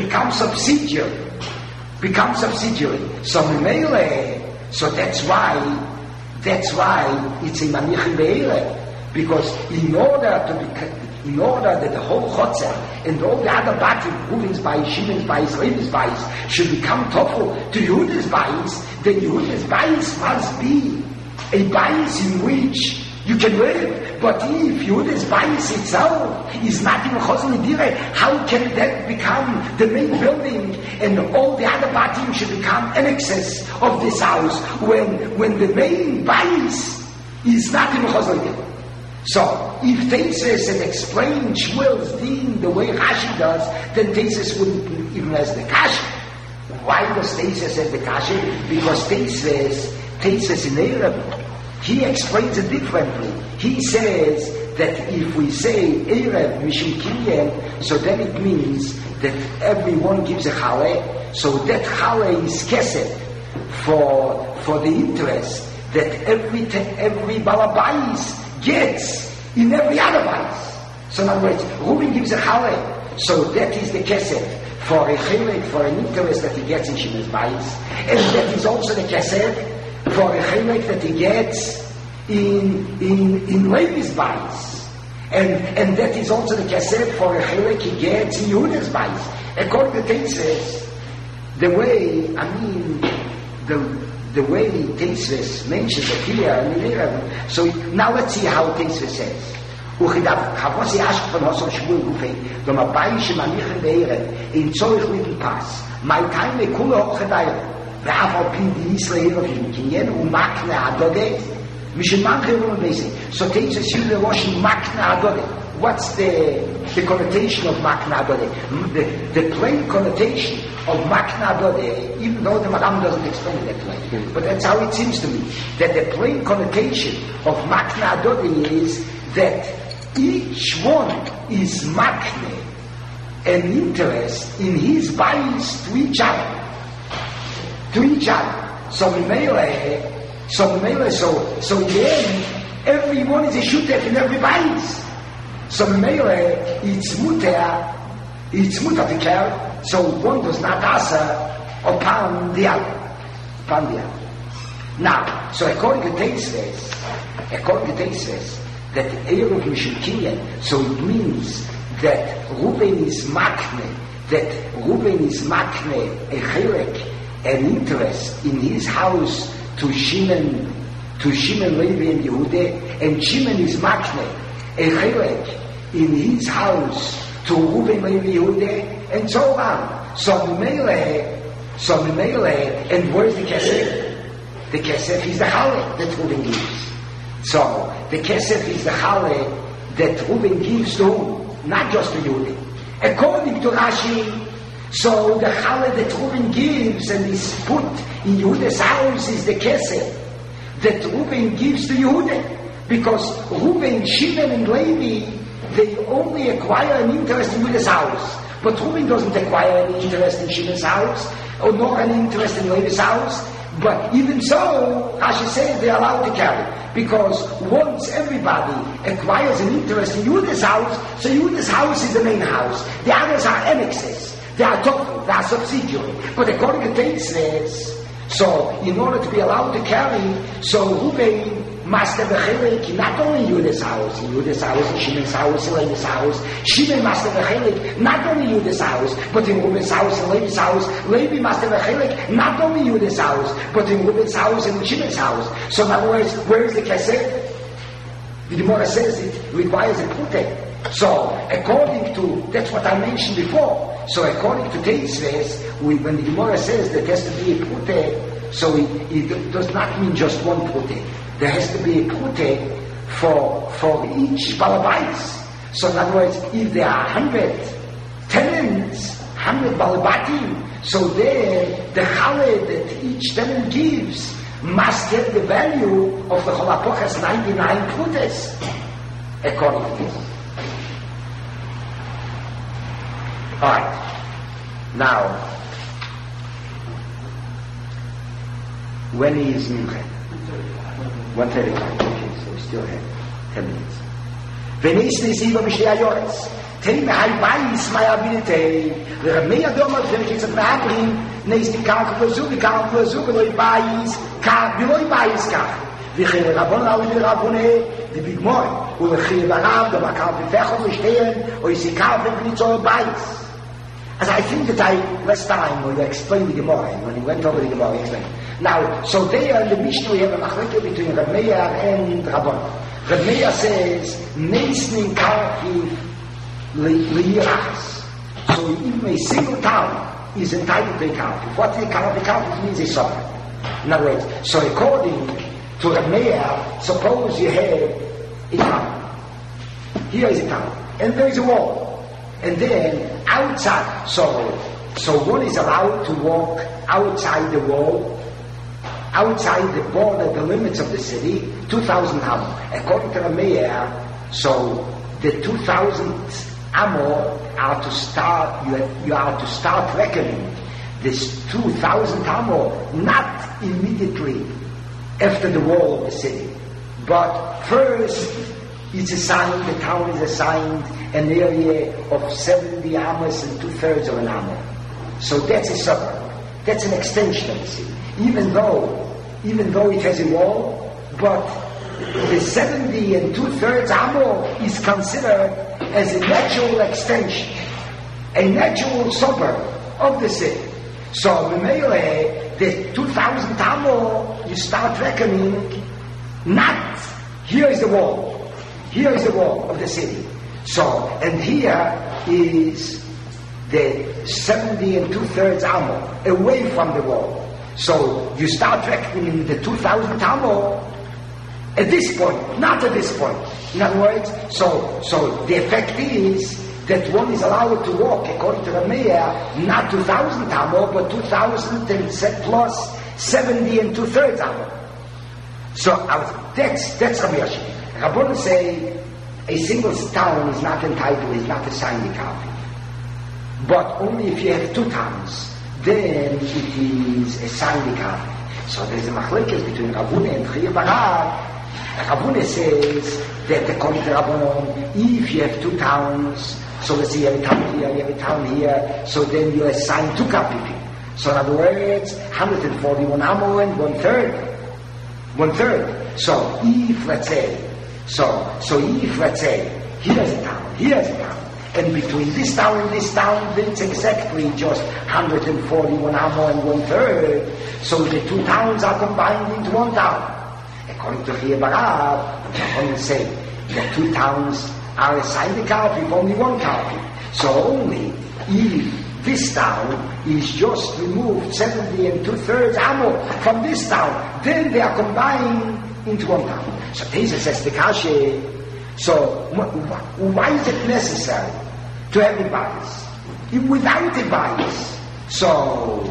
become subsidiary. Become subsidiary. So Mele, so that's why, that's why it's a Manichim Be'ele. Because in order to be, in order that the whole Chotzer and all the other Batim, Ruben's Bayis, Shimon's Bayis, Levi's Bayis, should become Tofu to Yehuda's Bayis, then Yehuda's Bayis must be a Bayis in which you can live. But if Yehuda's Bayis itself is not in Chosel Dire, how can that become the main building and all the other Batim should become annexes of this house when, when the main Bayis is not in Chosel Dire? So, if Tesis had explained Shmuel's Din the way Rashi does, then Tesis wouldn't even have the Kasha. Why does Tesis have the Kasha? Because Tesis, Tesis in Erev, he explains it differently. He says that if we say Erev Mishim Kinyan, so then it means that everyone gives a Chale, so that Chale is Kesed for, for the interest that every, every Balabais gets in every other vice. So in other words, Reuben gives a chale, so that is the kesed for a chilek, for an interest that he gets in Shimon's vice, and that is also the kesed for a chilek that he gets in in in Levi's vice, and and that is also the kesed for a chilek he gets in Yehuda's vice. According to Tesis, the way I mean the. The way Tesis mentions it here, I mean, so now let's see how Tesis says. Uchidav, Chavasi Ashk von Hosov Shmuel Gufei, the Mabayishe Manichem Be'eret, in Zorich Little Pass, my time Kula Hochadayr, the Afal Pin, the Israel of Kinyen, Umakne Adode, Mishin Manche Rumabese. So Tesis uses the Rosh Makne Adode. What's the, the connotation of Makna Adode? The, the plain connotation of Makna Adode, even though the Madam doesn't explain it that way, mm-hmm. but that's how it seems to me, that the plain connotation of Makna Adode is that each one is Makne, an interest in his bias to each other. To each other. So Mele, so Mele, so, so in the end, everyone is a shutef in every bias. So Mele, it's muter, it's muter to care, so one does not answer upon the other. Upon the other. Now, so according to Tesis, according to Tesis, that Erev Mishum Kinyan, so it means that Reuben is makne, that Reuben is makne, a chilek, an interest in his house to Shimon, to Shimon, Levi, and Yehuda, and Shimon is makne, a chilek, in his house to Reuben, Levi, Yehuda, and so on. So Mele, so Mele, and where's the kesef? The kesef is the chale that Reuben gives. So the kesef is the chale that Reuben gives to whom? Not just to Yehuda. According to Rashi, so the chale that Reuben gives and is put in Yehuda's house is the kesef that Reuben gives to Yehuda, because Reuben, Shimon, and Levi, they only acquire an interest in Yehuda's house. But Reuben doesn't acquire any interest in Shimon's house, or nor any interest in Levi's house. But even so, Rashi says they're allowed to carry. Because once everybody acquires an interest in Yehuda's house, so Yehuda's house is the main house. The others are annexes. They are total, they are subsidiary. But according to Tesis, so in order to be allowed to carry, so Reuben must have a chilek not only in Yehuda's house, in Yehuda's house, in Shimon's house, in Levi's house. Shimon must have a chilek not only in Yehuda's house, but in Reuben's house, in Levi's house. Levi must have a chilek not only in Yehuda's house, but in Reuben's house and in Shimon's house. So in other words, where is the kesef? The Gemara says it requires a protect. So according to, that's what I mentioned before. So according to Tesis, when the Gemara says that there has to be a protect, so it, it does not mean just one protect. There has to be a protect for for each balabais. So in other words, if there are hundred tenants, hundred balabatim, so there the chale that each tenant gives must have the value of the cholapochas ninety-nine prutes, according to this. All right. Now, when is Mincha? one thirty-five. Okay, so we still have ten minutes. V'nis nisiva b'shtei ayoretz. Tell me, I buy is my ability. The Meir Domer finishes at Mabrin, next the Kalkulazu, the Kalkulazu, the buys, below buys car. The Rabon, the Rabone, the big boy, who the Chibarab, the Makar, the Fechel, stehen, or is the Kalkulazu, nicht all buys. As I think that I, last time, when you explained the Gemara, when you went over the Gemara, I explained. Now, so there in the Mishnah, we have a machlekes between Reb Meir and Rabon. Reb Meir says, Neisnin Kalkif, Leirachas. So even a single town is entitled to a Kalkif. What is a Kalkif? A Kalkif means a suburb. In other words, so according to Reb Meir, suppose you have a town. Here is a town. And there is a wall. And then outside, so so one is allowed to walk outside the wall, outside the border, the limits of the city, two thousand amo. According to the mayor, so the two thousand amo are to start, you, you are to start reckoning this two thousand amo, not immediately after the wall of the city, but first it's assigned, the town is assigned an area of seventy amos and two-thirds of an amo. So that's a suburb. That's an extension of the city. Even though, even though it has a wall, but the seventy and two-thirds amo is considered as a natural extension, a natural suburb of the city. So, Memele, the two thousand amo, you start reckoning, not, here is the wall. Here is the wall of the city. So, and here is the seventy and two-thirds amo, away from the wall. So, you start reckoning the two thousand amo at this point, not at this point. In other words, so, so the effect is that one is allowed to walk, according to the mayor, not two thousand amo, but two thousand plus seventy and two-thirds amo. So, uh, that's, that's Rabbi Yoshi. Rabbanan say a single town is not entitled, is not assigned a Kalkif. But only if you have two towns, then it is assigned a Kalkif. So there's a machlekes between Rabbanan and Chiyah Barak. Rabbanan says that according to Rabbanan, if you have two towns, so let's say you have a town here, you have a town here, so then you assign two Kalkifim. So in other words, one hundred forty-one amo and one third. One third. So if, let's say, So, so if, let's say, here's a town, here's a town, and between this town and this town, it's exactly just one hundred forty-one amo and one third, so the two towns are combined into one town. According to Chiyah Barak, I'm going to say that two towns are assigned a Kalkif, only one Kalkif. So only if this town is just removed seventy and two-thirds amo from this town, then they are combined into one town. So Teza says the Kashe, so why is it necessary to have a bias? If without a bias, so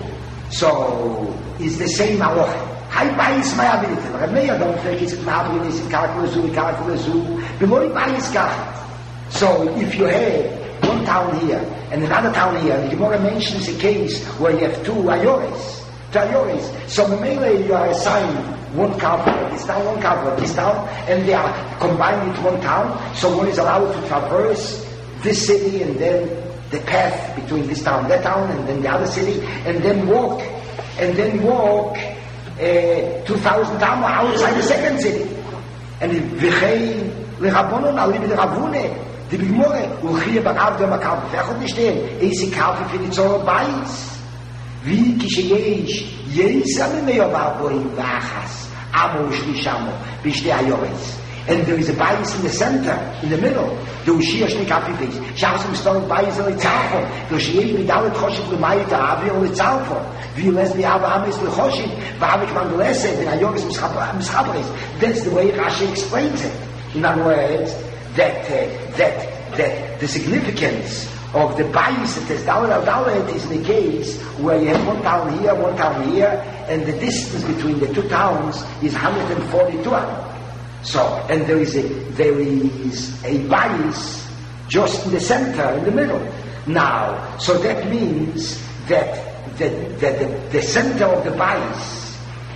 so is the same halacha. High bias my ability. Rabbi don't think it's Mabrin, it's Kalkulazu, Kalkulazu, below bias Kachet. So if you have one town here and another town here, the Gemara mentions a case where you have two ayores, two ayores. So Memele you are assigned one Kalkif, this town, one Kalkif, this town, and they are combined into one town, so one is allowed to traverse this city and then the path between this town and that town, and then the other city, and then walk, and then walk uh, two thousand amo outside the second city. And v'chein l'Rabbanan ali b'Ravune, the B'Gemore, u'chiyah b'Rav dem ha'Kalkif, v'echot nishtehen, eisi Kalkif in its own bias. Wie kisheyesh yesam meyovar boim v'achas amo u'shlishamo b'shtei hayores. And there is a bias in the center, in the middle. The Ushia Shnei Kalkifes. Shachas Mistor bias on the tzalfon. The Ushia Midalet Choshet L'mayit Ha'avi on the tzalfon. V'yilez Mi'ava Ames L'Choshet V'avik Mandolese V'nayores Mischabares. That's the way Rashi explains it. In other words, that uh, that that the significance of the bias that is Dalet al Dalet is in the case where you have one town here, one town here, and the distance between the two towns is one hundred forty-two. So, and there is a there is a bias just in the center, in the middle. Now, so that means that the the, the, the center of the bias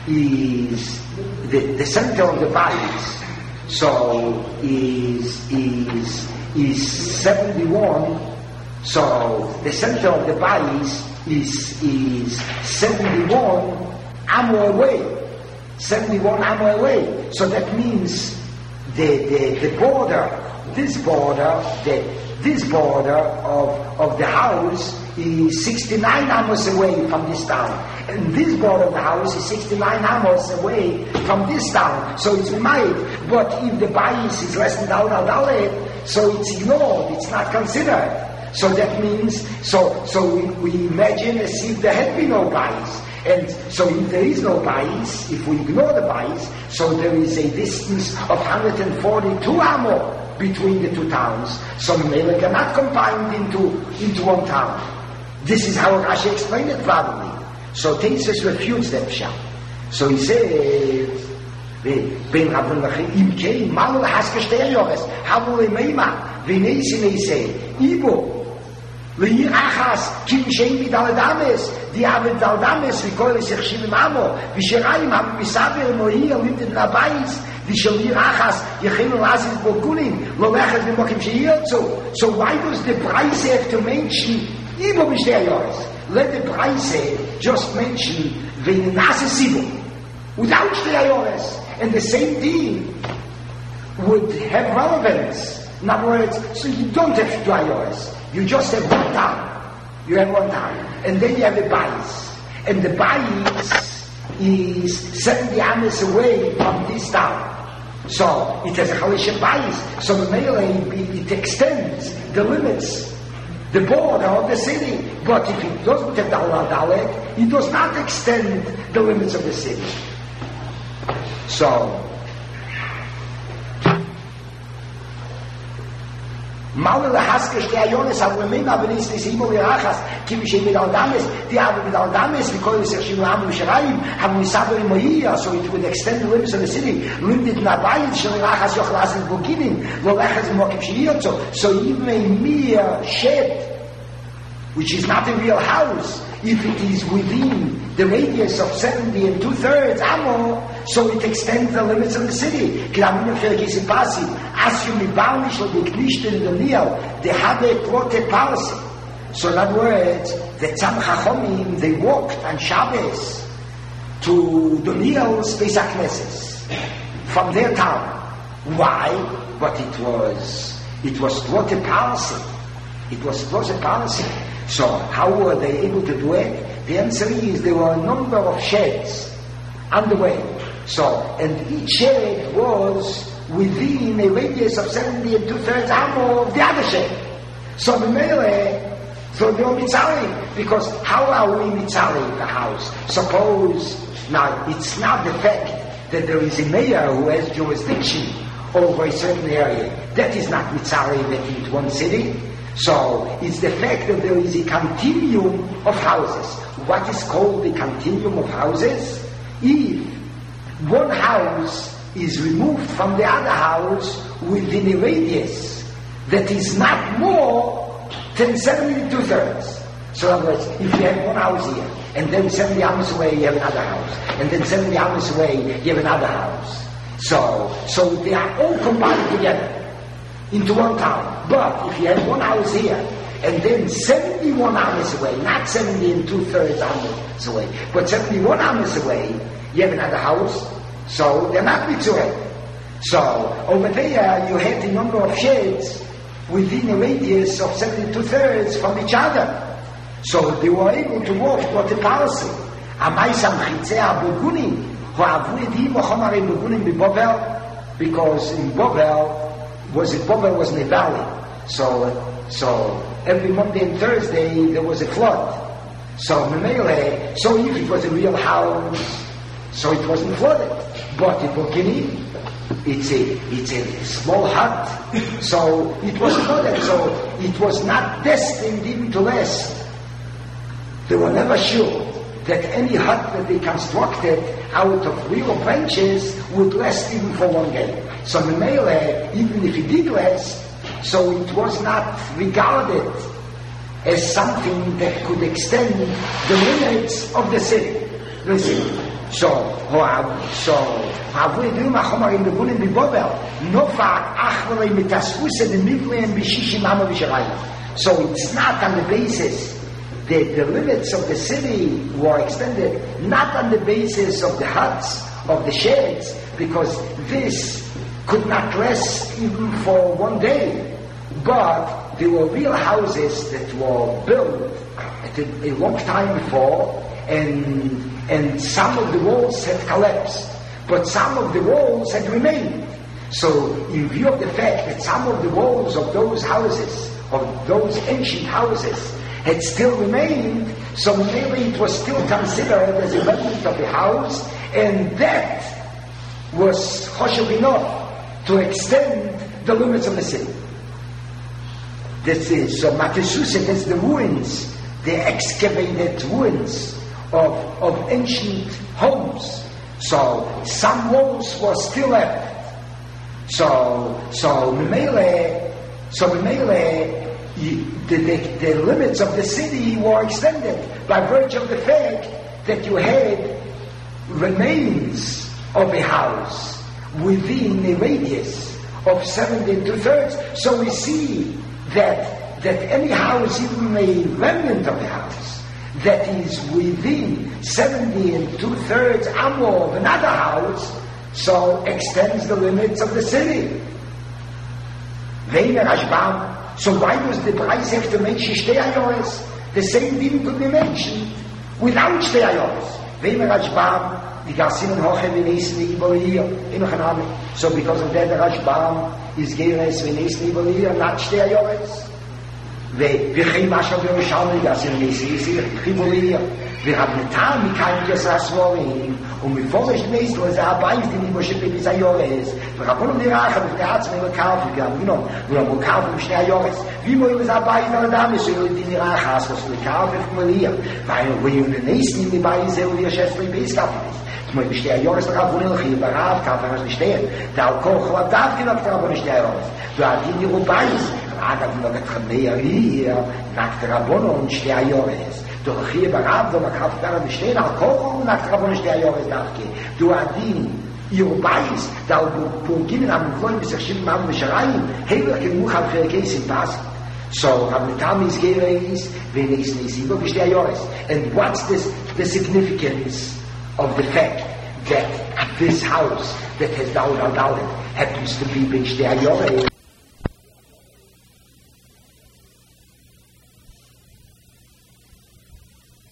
is the, the center of the bias. So is is is seventy-one, so the center of the bayis is is seventy-one amo away. seventy-one amo away. So that means the the, the border, this border, the this border of, of the house is sixty-nine amos away from this town. And this border of the house is sixty-nine amos away from this town. So it's made. But if the bayis is less than Dal Dal Dalet, so it's ignored, it's not considered. So that means, so so we, we imagine as if there had been no bayis. And so if there is no bayis, if we ignore the bayis, so there is a distance of one hundred forty-two amo between the two towns. So Mele cannot combined into, into one town. This is how Rashi explained it probably. So Tesis refutes that pshat. So he says, Ben Rabban Lachim, Im Kei, Malul Haskashtei Yores, Havul Emeima, Venesi Neise, Ibo, Leir Achas, Kim Sheim Vidaladames, Diavet Daldames, Vikol Sechshim Amo, Visheraim, Ham Misaber, Moir, Lindet Nabais, Vishalir Achas, Yechim Lazis Bogulim, Lolechas Vimokim Sheirzu. So why does the price have to mention Ibo Mishtei Yores? Let the price just mention Venenase Sibo, without Shtei Yores. And the same thing would have relevance. In other words, so you don't have two ayores. You just have one town. You have one town. And then you have the bayis. And the bayis is seventy amas away from this town. So it has a chalisha bayis. So the melee, it extends the limits, the border of the city. But if it doesn't have Dal Dal Dalet, it does not extend the limits of the city. So, Malul Haskashtei Yones, Havul Emeima, Venesi Ibo Virachas, Kim Sheim Vidaldames, Diavet Vidaldames, Vikol Sechshim Amo Visheraim, Ham Misaber Moir, so it would extend the limits of the city. Lindet Nabayit, Shelachas Yochel Azil Boginim, Lolechas Vimokim Sheirzu. So even a mere shed, which is not a real house, if it is within the radius of seventy and two-thirds amo, so it extends the limits of the city. So in other words, the Tzam Chachomim, they walked on Shabbos to the Niel's Beis HaKnesses from their town. Why? But it was, it was Tlote Parsi. It was Tlote Parsi. So how were they able to do it? The answer is there were a number of sheds on the way. So, and each shed was within a radius of seventy and two-thirds amo of the other shed. So the Mele, so they were mitzari, because how are we mitzari the house? Suppose, now it's not the fact that there is a mayor who has jurisdiction over a certain area. That is not mitzari that in one city. So it's the fact that there is a continuum of houses. What is called the continuum of houses? If one house is removed from the other house within a radius that is not more than seventy-two thirds. So in other words, if you have one house here, and then seventy amas away you have another house, and then seventy amas away you have another house. So, so they are all combined together into one town. But if you have one house here, and then seventy-one amas away, not seventy and two-thirds amas away, but seventy-one amas away, you have another house, so they're not mitzvah. So over there you have the number of sheds within a radius of seventy-two thirds from each other. So they were able to walk what the policy. Amaisam chitzea begunim, ho'avudim v'chomarei begunim b'Bovel, because in Bovel was it Bovel was in a valley. So so every Monday and Thursday there was a flood. So Memele, so if it was a real house, so it wasn't flooded. But in Bokini, it's a it's a small hut, so it was flooded. So it was not destined even to last. They were never sure that any hut that they constructed out of real branches would last even for one day. So Memele, even if it did last, so it was not regarded as something that could extend the limits of the city. Listen, So, so, havu edim achomarim bevunim bibobel, nofak achvarei mitasfuse the mivleim b'shishim amo v'sharayim. So it's not on the basis that the limits of the city were extended, not on the basis of the huts, of the sheds, because this could not rest even for one day. But there were real houses that were built at a, a long time before, and and some of the walls had collapsed, but some of the walls had remained. So in view of the fact that some of the walls of those houses, of those ancient houses, had still remained, so maybe it was still considered as a remnant of the house, and that was choshev enough to extend the limits of the city. This is, so Matisuset is the ruins, the excavated ruins of, of ancient homes. So some walls were still left. So, so Memele, so Memele, the, the, the limits of the city were extended by virtue of the fact that you had remains of a house within a radius of seventy and two-thirds. So we see that that any house, even a remnant of a house, that is within seventy and two-thirds amo of another house, so extends the limits of the city. So why does the price have to mention shtei ayores? The same thing could be mentioned without shtei ayores. So because of that, the Rashbam is given as Venesin Ibaliya, not shtei ayores. וכי משהו בירושלמי גסים ניסי חיבוליה והבנתם מקיים גסר הסבורים ומפורש נסלו זה הבית דניבו שפיליס היורס ורבונו נראה בפני עצמי לקרב וגם גנום ולא מוקרב במשני היורס ואם זה הבית על אדם ישאלו את נראה חסוס לקרב וחמוליה והיו נסים מבית זהו לישס לי בעסקפיס כמו בשתי היורס לרבונו הלכי ברב כפרש לשתיהם דאו כוח לדב גנוב כרבונו שתי היורס והדין יראו בייס Adam noch et Chamei hier nach der Rabbonon shtei ayores. Doch hier berab, wo man kauft werden stehen, al Kochon nach der Rabbonon shtei ayores nachgehen. Du adin, ihr Beis, da wo ginnen am Kohl bis achshim am Misharayim, heber gemuch al Cherekeis im Pas. So, Rabbetam is gereis, when is nisibo b'shtei ayores. And what's this, the significance of the fact that this house that has Daud al Daud happens to be b'shtei ayores?